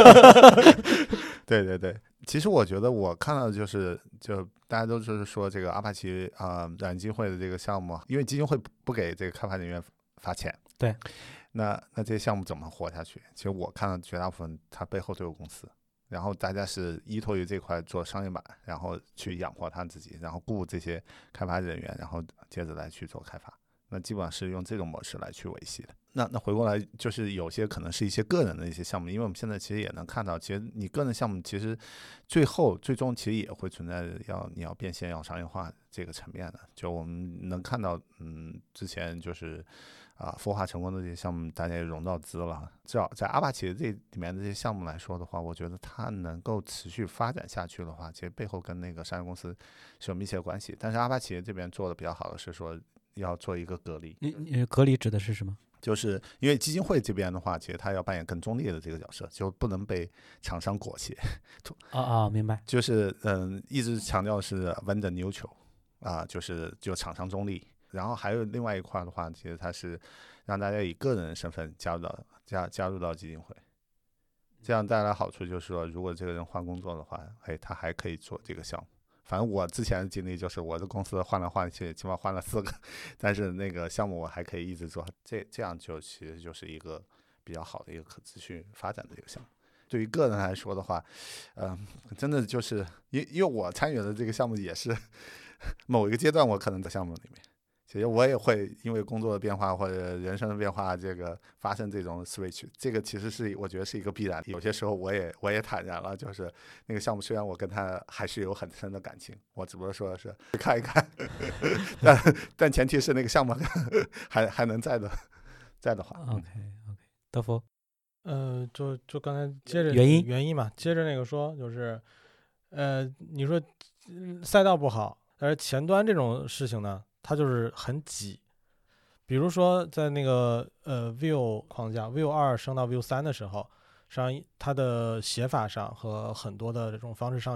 对，其实我觉得我看到的就大家都是说这个阿帕奇软基金会的这个项目，因为基金会不给这个开发人员发钱， 对， 那这些项目怎么活下去？其实我看到绝大部分它背后都有公司。然后大家是依托于这块做商业版，然后去养活他自己，然后雇这些开发人员，然后接着来去做开发。那基本上是用这种模式来去维系的。那回过来就是有些可能是一些个人的一些项目，因为我们现在其实也能看到，其实你个人项目其实最终其实也会存在你要变现要商业化这个层面的。就我们能看到，之前就是孵化成功的这些项目，大家也融到资了。至少在阿帕奇这里面的这些项目来说的话，我觉得它能够持续发展下去的话，其实背后跟那个商业公司是有密切关系。但是阿帕奇这边做的比较好的是说要做一个隔离。 你隔离指的是什么？ 就是因为基金会这边的话，其实他要扮演更中立的这个角色，就不能被厂商裹挟。 明白。 就是一直强调是 vendor neutral 就厂商中立。然后还有另外一块的话，其实它是让大家以个人身份加入到基金会，这样带来好处就是说，如果这个人换工作的话，他还可以做这个项目。反正我之前的经历就是，我的公司换来换去，起码换了4个，但是那个项目我还可以一直做，这样就其实就是一个比较好的一个可持续发展的一个项目。对于个人来说的话，真的就是因为我参与的这个项目也是某一个阶段我可能在项目里面。其实我也会因为工作的变化或者人生的变化，这个发生这种 switch， 这个其实是我觉得是一个必然。有些时候我也坦然了，就是那个项目虽然我跟他还是有很深的感情，我只不过说是看一看，但前提是那个项目还能在的话。 OK， 德福， 就刚才接着原因嘛，接着那个说就是，你说赛道不好，但是前端这种事情呢，它就是很挤。比如说在那个Vue 框架 Vue 2升到 Vue 3的时候，实际上它的写法上和很多的这种方式上有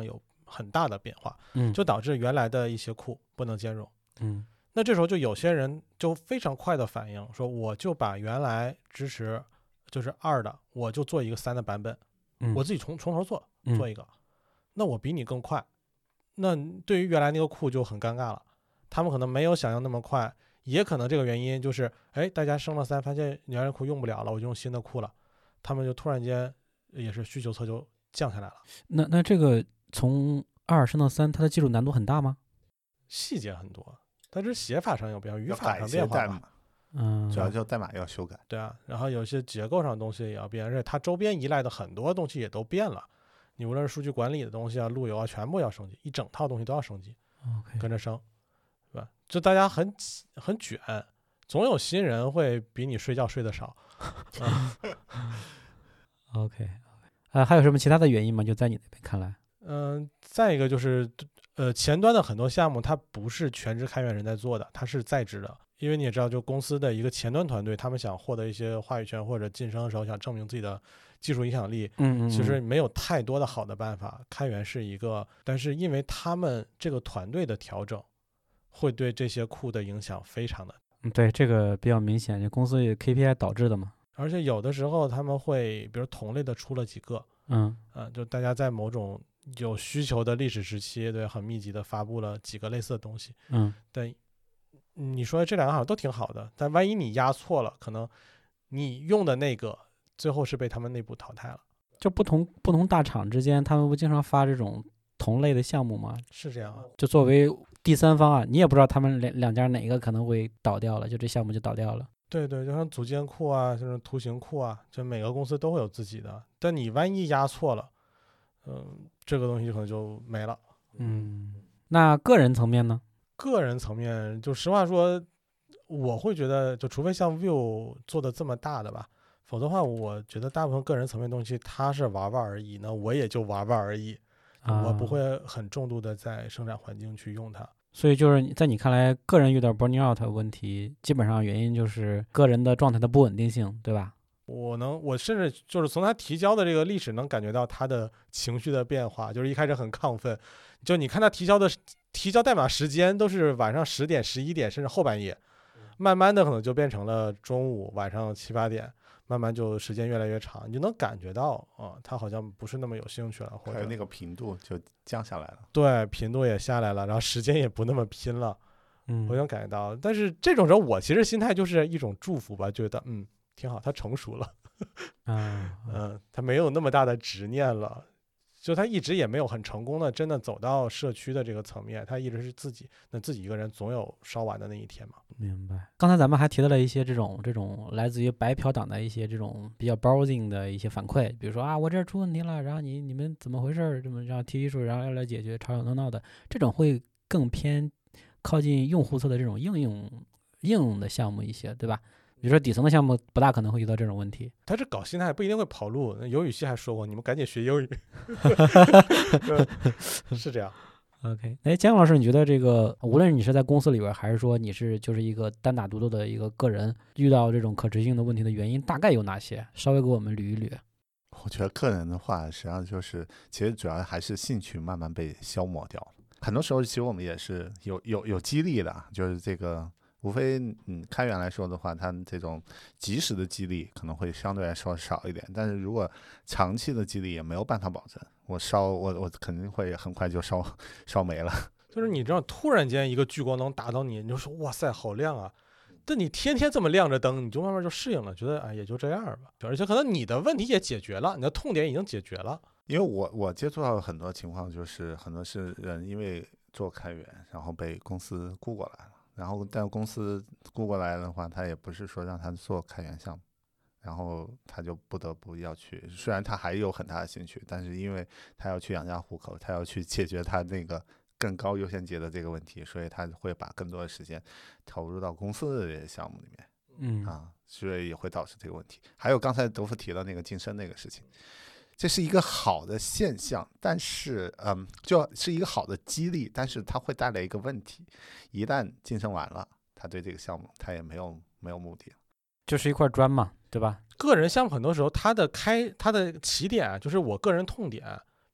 很大的变化， 嗯， 就导致原来的一些库不能兼容。那这时候就有些人就非常快的反应说，我就把原来支持就是2的，我就做一个3的版本，我自己从头做一个，那我比你更快。那对于原来那个库就很尴尬了，他们可能没有想象那么快，也可能这个原因就是大家升了3，发现原来库用不了了，我就用新的库了，他们就突然间也是需求侧就降下来了。 那这个从2升到3，它的技术难度很大吗？ 细节很多，但是写法上有变化，语法上变化吧， 主要就代码要修改。 对啊，然后有些结构上的东西也要变，而且它周边依赖的很多东西也都变了。你无论是数据管理的东西啊、路由啊，全部要升级，一整套东西都要升级，跟着升，对吧？就大家很卷，总有新人会比你睡觉睡得少。 OK， 还有什么其他的原因吗？就在你那边看来？ 再一个就是前端的很多项目它不是全职开源人在做的，它是在职的。因为你也知道，就公司的一个前端团队，他们想获得一些话语权或者晋升的时候，想证明自己的技术影响力，其实没有太多的好的办法。开源是一个，但是因为他们这个团队的调整，会对这些库的影响非常的。 对，这个比较明显，这公司也 KPI 导致的嘛。 而且有的时候他们会，比如同类的出了几个，就大家在某种有需求的历史时期，对，很密集的发布了几个类似的东西，但你说这两个好像都挺好的，但万一你压错了，可能你用的那个最后是被他们内部淘汰了。 就不同大厂之间，他们不经常发这种同类的项目吗？ 是这样啊。 就作为第三方啊，你也不知道他们两家哪个可能会倒掉了，就这项目就倒掉了。 对，就像组件库啊，就是图形库啊，就每个公司都会有自己的，但你万一压错了，这个东西可能就没了。 那个人层面呢？ 个人层面，就实话说，我会觉得，就除非像 Vue 做的这么大的吧，否则的话，我觉得大部分个人层面东西，它是玩而已，那我也就玩而已，我不会很重度的在生产环境去用它。 所以就是在你看来，个人遇到 burning out 问题，基本上原因就是个人的状态的不稳定性，对吧？ 我甚至就是从他提交的这个历史能感觉到他的情绪的变化，就是一开始很亢奋，就你看他提交代码时间都是晚上10点、11点，甚至后半夜，慢慢的可能就变成了中午、晚上7、8点，慢慢就时间越来越长，你就能感觉到他好像不是那么有兴趣了，或者还有那个频度就降下来了。 对，频度也下来了，然后时间也不那么拼了，我能感觉到。但是这种时候，我其实心态就是一种祝福吧，觉得挺好，他成熟了，他没有那么大的执念了，就他一直也没有很成功的真的走到社区的这个层面，他一直是自己一个人总有烧完的那一天嘛。 明白。刚才咱们还提到了一些这种来自于白嫖党的一些这种比较 browsing 的一些反馈，比如说我这儿出问题了，然后你们怎么回事，这么然后提出，然后要来解决，吵吵闹闹的，这种会更偏靠近用户侧的这种应用的项目一些，对吧？比如说底层的项目不大可能会遇到这种问题。 他这搞心态不一定会跑路。尤语系还说过，你们赶紧学英语。是这样。 OK， 姜老师，你觉得这个无论你是在公司里边，还是说你是就是一个单打独斗的一个个人，遇到这种可持续性的问题的原因大概有哪些？稍微给我们捋一捋。 我觉得个人的话，实际上就是其实主要还是兴趣慢慢被消磨掉了。很多时候其实我们也是有激励的，就是这个无非开源来说的话，它这种及时的激励可能会相对来说少一点，但是如果长期的激励也没有办法保证，我肯定会很快就烧没了。 就是你知道，突然间一个聚光灯打到你，你就说哇塞好亮啊，但你天天这么亮着灯，你就慢慢就适应了，觉得也就这样吧。而且可能你的问题也解决了，你的痛点已经解决了。 因为我接触到很多情况，就是很多是人因为做开源，然后被公司雇过来了，然后但公司雇过来的话，他也不是说让他做开源项目，然后他就不得不要去，虽然他还有很大的兴趣，但是因为他要去养家糊口，他要去解决他那个更高优先级的这个问题，所以他会把更多的时间投入到公司的这些项目里面，所以也会导致这个问题。还有刚才德福提到那个晋升那个事情，这是一个好的现象，但是就是一个好的激励，但是它会带来一个问题，一旦晋升完了，他对这个项目他也没有目的， 就是一块砖嘛，对吧？ 个人项目很多时候它的起点就是我个人痛点，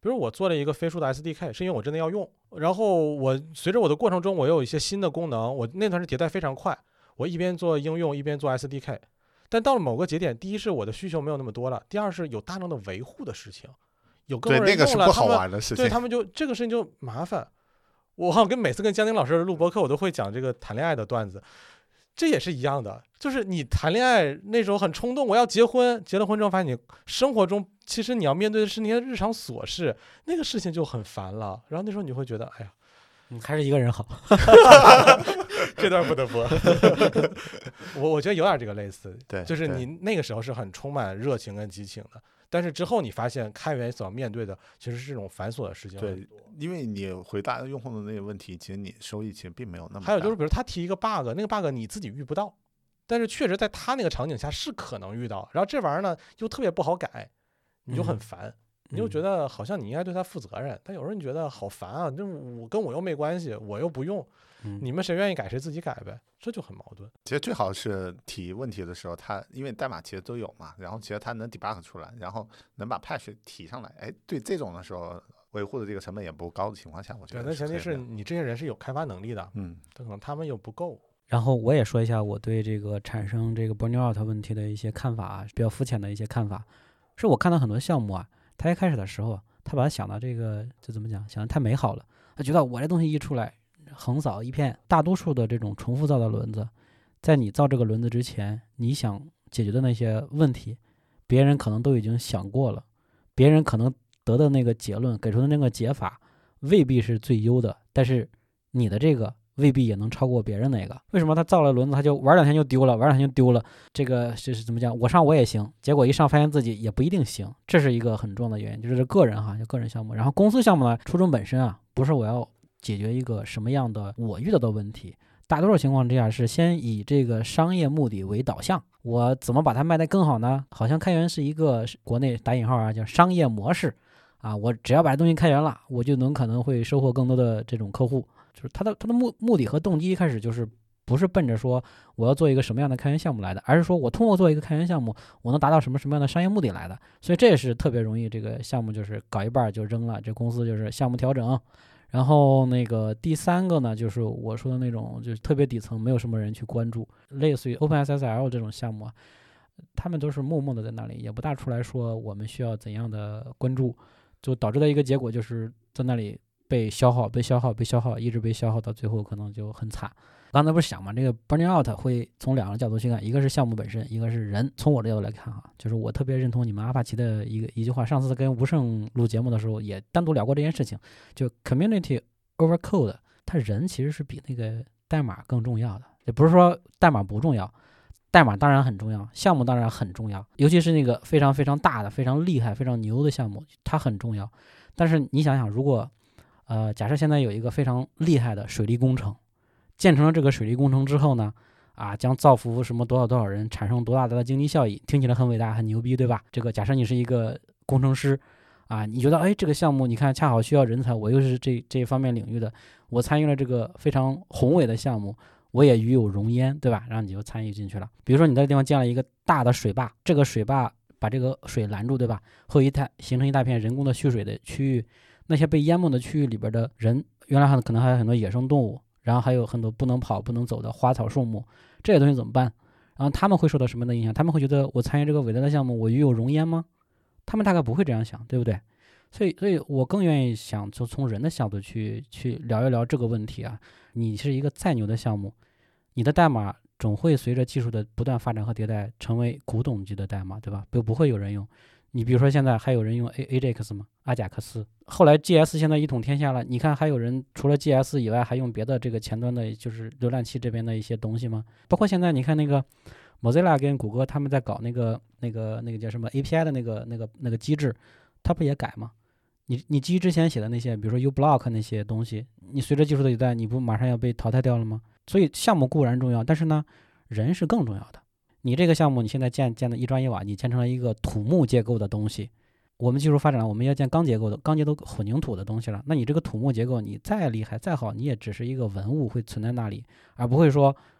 比如我做了一个飞书的 SDK， 是因为我真的要用，然后我随着我的过程中，我有一些新的功能，我那段是迭代非常快，我一边做应用一边做 SDK。但到了某个节点，第一是我的需求没有那么多了，第二是有大量的维护的事情，有更多人对，那个是用了， 不好玩的事情。 对他们就这个事情就麻烦。我好像每次跟江宁老师录播课，我都会讲这个谈恋爱的段子，这也是一样的，就是你谈恋爱那时候很冲动，我要结婚，结了婚之后发现你生活中其实你要面对的是那些日常琐事，那个事情就很烦了。然后那时候你会觉得，哎呀， 还是一个人好。 这段不得播。我觉得有点这个类似， 对， 就是你那个时候是很充满热情跟激情的，但是之后你发现开源所要面对的其实是这种繁琐的事情。 对，因为你回答用户的那个问题，其实你收益其实并没有那么大。 还有就是，比如他提一个 bug， 那个 bug 你自己遇不到，但是确实在他那个场景下是可能遇到，然后这玩意儿呢又特别不好改，你就很烦。你就觉得好像你应该对他负责任，但有时候你觉得好烦啊，这我跟我又没关系，我又不用，你们谁愿意改谁自己改呗，这就很矛盾。 其实最好是提问题的时候，它因为代码其实都有嘛，然后其实它能 debug 出来，然后能把 patch 提上来。哎，对这种的时候，维护的这个成本也不高的情况下，我觉得那前提是你这些人是有开发能力的，可能他们又不够。 然后我也说一下我对这个产生这个 burnout 问题的一些看法，比较肤浅的一些看法，是我看到很多项目啊，他一开始的时候，他把它想到这个就怎么讲，想的太美好了，他觉得我这东西一出来，横扫一片，大多数的这种重复造的轮子，在你造这个轮子之前，你想解决的那些问题，别人可能都已经想过了，别人可能得的那个结论，给出的那个解法未必是最优的，但是你的这个未必也能超过别人那个。为什么他造了轮子，他就玩2天就丢了，玩2天就丢了？这个是怎么讲？我上我也行，结果一上发现自己也不一定行，这是一个很重要的原因，就是个人哈，就个人项目。然后公司项目呢，初衷本身啊，不是我要解决一个什么样的我遇到的问题，大多数情况之下是先以这个商业目的为导向，我怎么把它卖得更好呢？好像开源是一个国内打引号啊，叫商业模式啊，我只要把东西开源了，我就可能会收获更多的这种客户。就是他的目的和动机一开始就是不是奔着说我要做一个什么样的开源项目来的，而是说我通过做一个开源项目，我能达到什么样的商业目的来的。所以这也是特别容易这个项目就是搞一半就扔了，这公司就是项目调整。然后那个第三个呢，就是我说的那种就是特别底层没有什么人去关注，类似于 OpenSSL 这种项目啊，他们都是默默的在那里，也不大出来说我们需要怎样的关注，就导致的一个结果就是在那里被消耗，一直被消耗到最后可能就很惨。刚才不是想嘛，这个 burning out 会从2个角度去看，一个是项目本身，一个是人。从我的角度来看哈，就是我特别认同你们阿帕奇的一句话，上次跟吴胜录节目的时候也单独聊过这件事情，就 community over code， 它人其实是比那个代码更重要的，也不是说代码不重要，代码当然很重要，项目当然很重要，尤其是那个非常非常大的、非常厉害、非常牛的项目，它很重要。但是你想想，如果假设现在有一个非常厉害的水利工程，建成了这个水利工程之后呢，将造福什么多少人，产生多大的经济效益，听起来很伟大很牛逼，对吧？这个假设你是一个工程师你觉得这个项目你看恰好需要人才，我又是这方面领域的，我参与了这个非常宏伟的项目，我也与有荣焉，对吧？然后你就参与进去了。比如说你在这地方建了一个大的水坝，这个水坝把这个水拦住，对吧？会形成一大片人工的蓄水的区域，那些被淹没的区域里边的人，原来可能还有很多野生动物，然后还有很多不能跑不能走的花草树木，这些东西怎么办？然后他们会受到什么样的影响？他们会觉得我参与这个伟大的项目，我与有荣焉吗？他们大概不会这样想，对不对？所以我更愿意想就从人的角度去聊一聊这个问题啊。你是一个再牛的项目，你的代码总会随着技术的不断发展和迭代成为古董级的代码，对吧？不会有人用。你比如说现在还有人用 AJAX 吗？阿贾克斯。后来 GS 现在一统天下了，你看还有人除了 GS 以外还用别的这个前端的就是浏览器这边的一些东西吗？包括现在你看那个 Mozilla 跟谷歌他们在搞那个叫什么 API 的那个机制，它不也改吗？你基于之前写的那些，比如说 uBlock 那些东西，你随着技术的迭代，你不马上要被淘汰掉了吗？所以项目固然重要，但是呢，人是更重要的。你这个项目你现在建的一砖一瓦，你建成了一个土木结构的东西，我们技术发展了，我们要建钢结构的混凝土的东西了，那你这个土木结构你再厉害再好，你也只是一个文物会存在那里，而不会说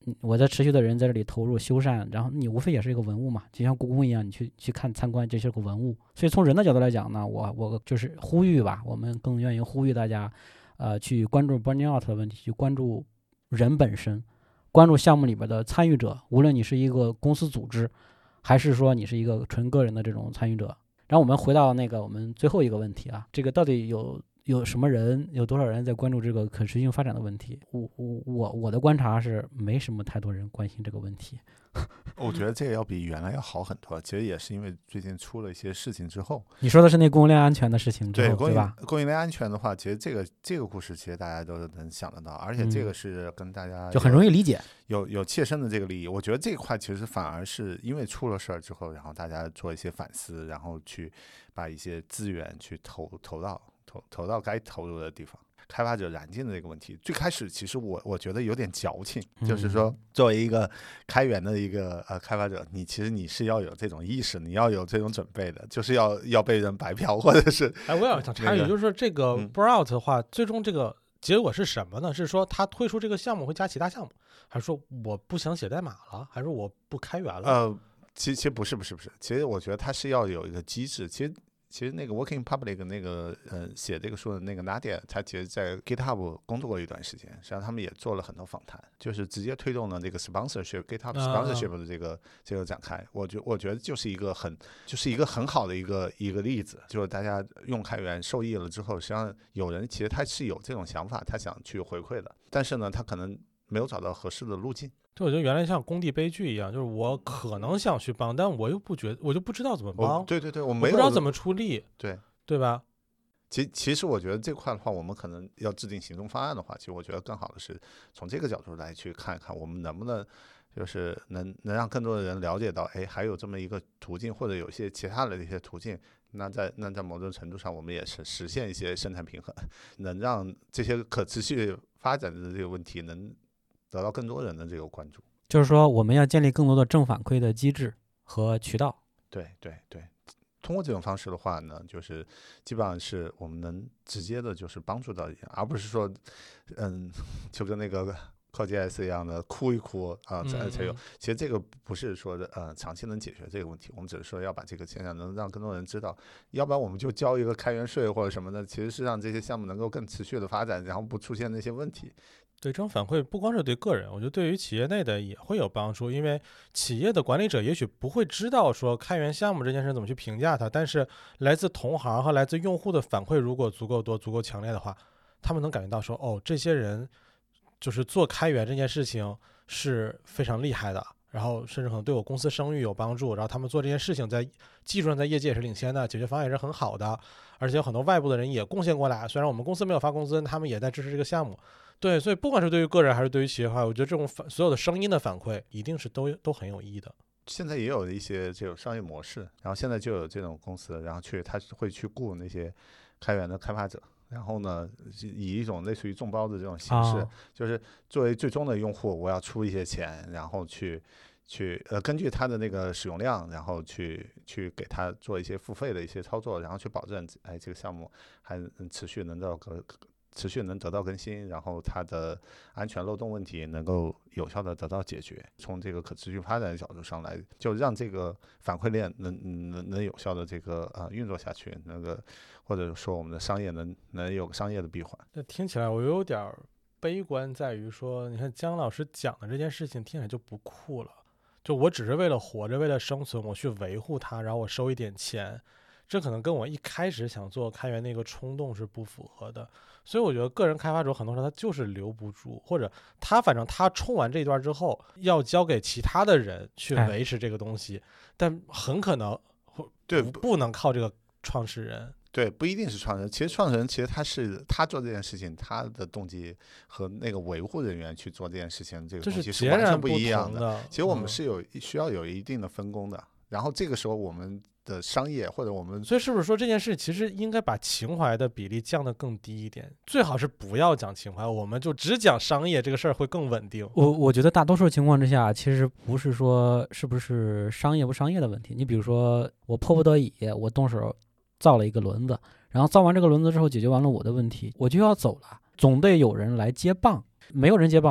我在持续的人在这里投入修缮，然后你无非也是一个文物嘛，就像故宫一样，你去看参观，这是个文物。所以从人的角度来讲呢，我就是呼吁吧，我们更愿意呼吁大家，去关注 burning out 的问题，去关注人本身，关注项目里边的参与者，无论你是一个公司组织，还是说你是一个纯个人的这种参与者。然后我们回到那个我们最后一个问题啊，这个到底有什么人，有多少人在关注这个可持续性发展的问题？我的观察是没什么太多人关心这个问题。 我觉得这个要比原来要好很多，其实也是因为最近出了一些事情之后。 你说的是那供应链安全的事情之后，对吧？ 供应链安全的话，其实这个故事其实大家都能想得到，而且这个是跟大家就很容易理解， 有切身的这个利益。我觉得这一块其实反而是因为出了事儿之后，然后大家做一些反思，然后去把一些资源去投到该投入的地方。开发者燃尽的这个问题，最开始其实我觉得有点矫情，就是说作为一个开源的一个开发者，其实你是要有这种意识，你要有这种准备的，就是要被人白嫖，或者是我想插一句，就是说这个 burnout 的话，最终这个结果是什么呢？是说他退出这个项目会加其他项目，还是说我不想写代码了，还是我不开源了？ 其实不是，其实我觉得它是要有一个机制。其实那个 Working Public 那个写这个书的那个 Nadia， 他其实在 GitHub 工作过一段时间，实际上他们也做了很多访谈，就是直接推动了这个 sponsorship GitHub sponsorship 的这个展开。我觉得就是一个很好的一个例子，就是大家用开源受益了之后，实际上有人其实他是有这种想法，他想去回馈的，但是呢，他可能没有找到合适的路径。 对，我觉得原来像工地悲剧一样，就是我可能想去帮，但我就不知道怎么帮。 对，我不知道怎么出力，对吧？ 其实我觉得这块的话，我们可能要制定行动方案的话，其实我觉得更好的是从这个角度来去看一看，我们能不能就是能让更多的人了解到，还有这么一个途径，或者有一些其他的一些途径。那在某种程度上，我们也是实现一些生态平衡，能让这些可持续发展的这个问题能得到更多人的这个关注。 就是说，我们要建立更多的正反馈的机制和渠道。 对，通过这种方式的话呢，就是基本上是我们能直接的，就是帮助到人，而不是说，就跟那个CoreJS 一样的哭一哭啊才有。其实这个不是说长期能解决这个问题，我们只是说要把这个现象能让更多人知道，要不然我们就交一个开源税或者什么的，其实是让这些项目能够更持续的发展，然后不出现那些问题。 对，这种反馈不光是对个人，我觉得对于企业内的也会有帮助，因为企业的管理者也许不会知道说开源项目这件事怎么去评价它，但是来自同行和来自用户的反馈如果足够多、足够强烈的话，他们能感觉到说，这些人就是做开源这件事情是非常厉害的，然后甚至可能对我公司声誉有帮助，然后他们做这件事情在技术上在业界也是领先的，解决方案也是很好的，而且有很多外部的人也贡献过来，虽然我们公司没有发工资，他们也在支持这个项目。对，所以不管是对于个人还是对于企业的话，我觉得这种所有的声音的反馈一定是都很有意义的。 现在也有一些这种商业模式，然后现在就有这种公司，然后他会去雇那些开源的开发者，然后呢以一种类似于众包的这种形式，就是作为最终的用户，我要出一些钱，然后去根据他的那个使用量，然后去给他做一些付费的一些操作，然后去保证这个项目还持续能得到更新，然后它的安全漏洞问题能够有效的得到解决。从这个可持续发展的角度上来，就让这个反馈链能有效的这个运作下去，或者说我们的商业能有商业的闭环。 那听起来我有点悲观，在于说，你看姜老师讲的这件事情听起来就不酷了，就我只是为了活着，为了生存，我去维护它，然后我收一点钱。这可能跟我一开始想做开源那个冲动是不符合的，所以我觉得个人开发者很多时候他就是留不住，或者反正他冲完这一段之后要交给其他的人去维持这个东西，但很可能不能靠这个创始人。 对，不一定是创始人。其实创始人其实他做这件事情，他的动机和那个维护人员去做这件事情，这个东西是完全不一样的。其实我们是需要有一定的分工的，然后这个时候我们的商业或者我们， 所以是不是说这件事其实应该把情怀的比例降得更低一点？最好是不要讲情怀，我们就只讲商业，这个事儿会更稳定。 我觉得大多数情况之下，其实不是说是不是商业不商业的问题。你比如说，我迫不得已，我动手造了一个轮子，然后造完这个轮子之后，解决完了我的问题，我就要走了，总得有人来接棒。没有人接棒，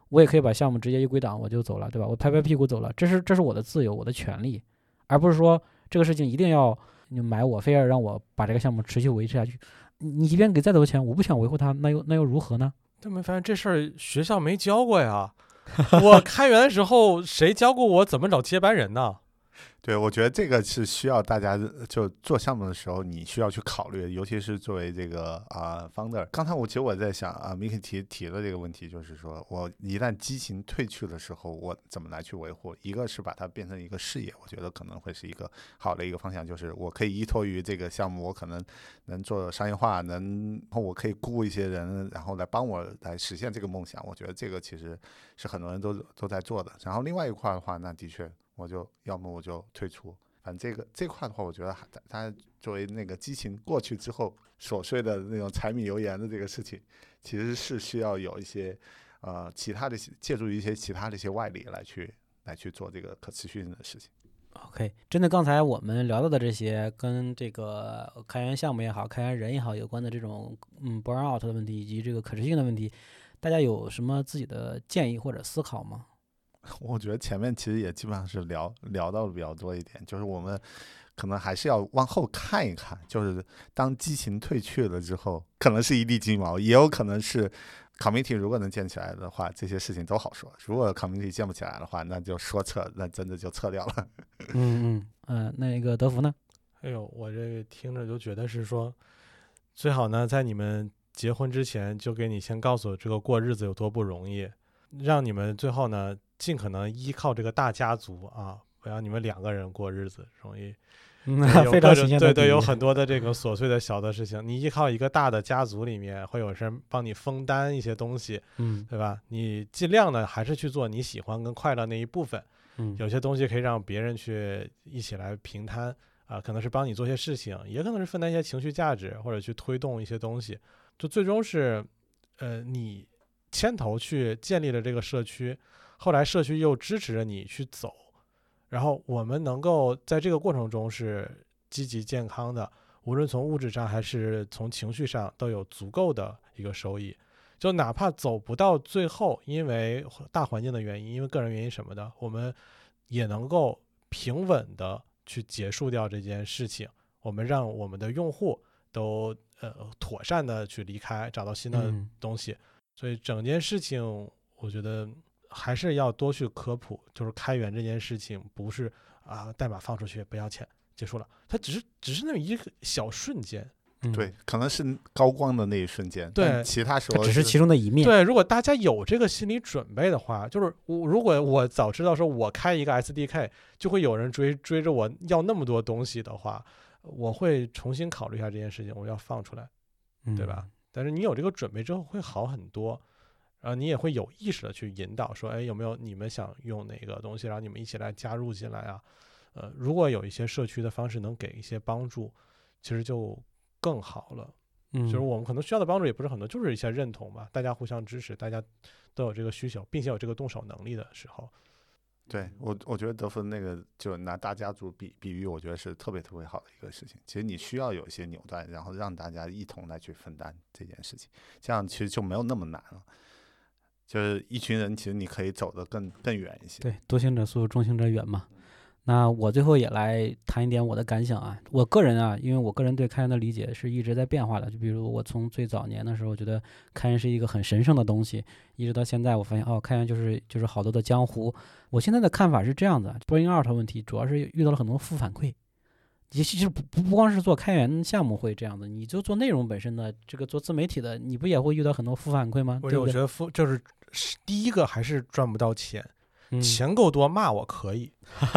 我也可以把项目直接一归档我就走了，对吧？我拍拍屁股走了，这是我的自由，我的权利，而不是说这个事情一定要你买我，非要让我把这个项目持续维持下去。你即便给再多钱，我不想维护它，那又如何呢？ 他们发现这事儿学校没教过呀。我开源的时候谁教过我怎么找接班人呢？ 对，我觉得这个是需要大家就做项目的时候你需要去考虑，尤其是作为这个founder。刚才其实我在想Mickey 提的这个问题，就是说我一旦激情褪去的时候，我怎么来去维护？一个是把它变成一个事业，我觉得可能会是一个好的一个方向，就是我可以依托于这个项目，我可能能做商业化，我可以雇一些人，然后来帮我来实现这个梦想。我觉得这个其实是很多人都在做的。然后另外一块的话，那的确要么我就退出，反正这块的话，我觉得它作为那个激情过去之后琐碎的那种柴米油盐的这个事情，其实是需要有一些其他的借助一些其他的一些外力来去做这个可持续性的事情。 OK， 针对刚才我们聊到的这些跟这个开源项目也好，开源人也好有关的这种burn out 的问题以及这个可持续性的问题，大家有什么自己的建议或者思考吗？ 我觉得前面其实也基本上是聊到的比较多一点，就是我们可能还是要往后看一看，就是当激情褪去了之后，可能是一地鸡毛，也有可能是 community 如果能建起来的话，这些事情都好说；如果 community 建不起来的话，那就说撤，那真的就撤掉了。 那个德福呢？ 哎呦，我这个听着就觉得是说，最好呢，在你们结婚之前就给你先告诉这个过日子有多不容易，让你们最后呢尽可能依靠这个大家族啊，不要你们2个人过日子容易。 非常形象的对，有很多的这个琐碎的小的事情，你依靠一个大的家族里面，会有人帮你分担一些东西，对吧？你尽量呢还是去做你喜欢跟快乐那一部分，有些东西可以让别人去一起来平摊可能是帮你做些事情，也可能是分担一些情绪价值，或者去推动一些东西，就最终是你牵头去建立了这个社区，后来社区又支持着你去走。然后我们能够在这个过程中是积极健康的，无论从物质上还是从情绪上都有足够的一个收益。就哪怕走不到最后，因为大环境的原因，因为个人原因什么的，我们也能够平稳的去结束掉这件事情。我们让我们的用户都妥善的去离开，找到新的东西。所以整件事情，我觉得还是要多去科普，就是开源这件事情不是代码放出去不要钱结束了，它只是那么一个小瞬间， 对，可能是高光的那一瞬间， 对， 其他时候只是其中的一面。 对，如果大家有这个心理准备的话，就是如果我早知道说我开一个 SDK 就会有人追着我要那么多东西的话，我会重新考虑一下这件事情，我要放出来，对吧？但是你有这个准备之后会好很多。你也会有意识的去引导说，哎，有没有你们想用哪个东西，然后你们一起来加入进来啊？如果有一些社区的方式能给一些帮助，其实就更好了。就是我们可能需要的帮助也不是很多，就是一些认同吧，大家互相支持，大家都有这个需求，并且有这个动手能力的时候。 对，我觉得德福那个就拿大家族比喻，我觉得是特别特别好的一个事情。其实你需要有一些扭断，然后让大家一同来去分担这件事情，这样其实就没有那么难了。就是一群人，其实你可以走得更远一些。 对，多行者速，众行者远嘛。那我最后也来谈一点我的感想啊。我个人因为我个人对开源的理解是一直在变化的。就比如我从最早年的时候，觉得开源是一个很神圣的东西，一直到现在，我发现开源就是好多的江湖。我现在的看法是这样子，burn out 问题主要是遇到了很多负反馈。其实不光是做开源项目会这样子，你就做内容本身的，这个做自媒体的，你不也会遇到很多负反馈吗？ 我觉得就是第一个还是赚不到钱，钱够多骂我可以。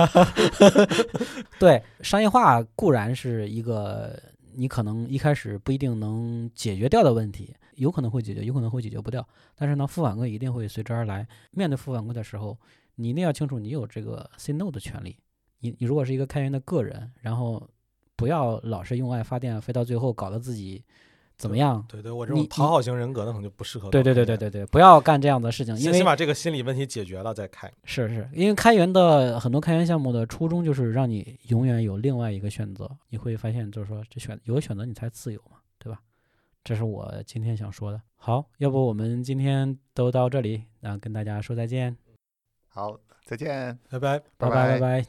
对，商业化固然是一个你可能一开始不一定能解决掉的问题，有可能会解决，有可能会解决不掉，但是呢，负反馈一定会随之而来。面对负反馈的时候，你一定要清楚你有这个 say no 的权利。你如果是一个开源的个人，然后不要老是用爱发电，非到最后搞得自己怎么样？ 对，我这种讨好型人格的可能就不适合。 对，不要干这样的事情，因为先把这个心理问题解决了再开。 是，因为开源的很多开源项目的初衷就是让你永远有另外一个选择，你会发现就是说有个选择你才自由嘛，对吧？ 这是我今天想说的。好，要不我们今天都到这里，跟大家说再见， 好，再见， 拜拜。 拜拜拜。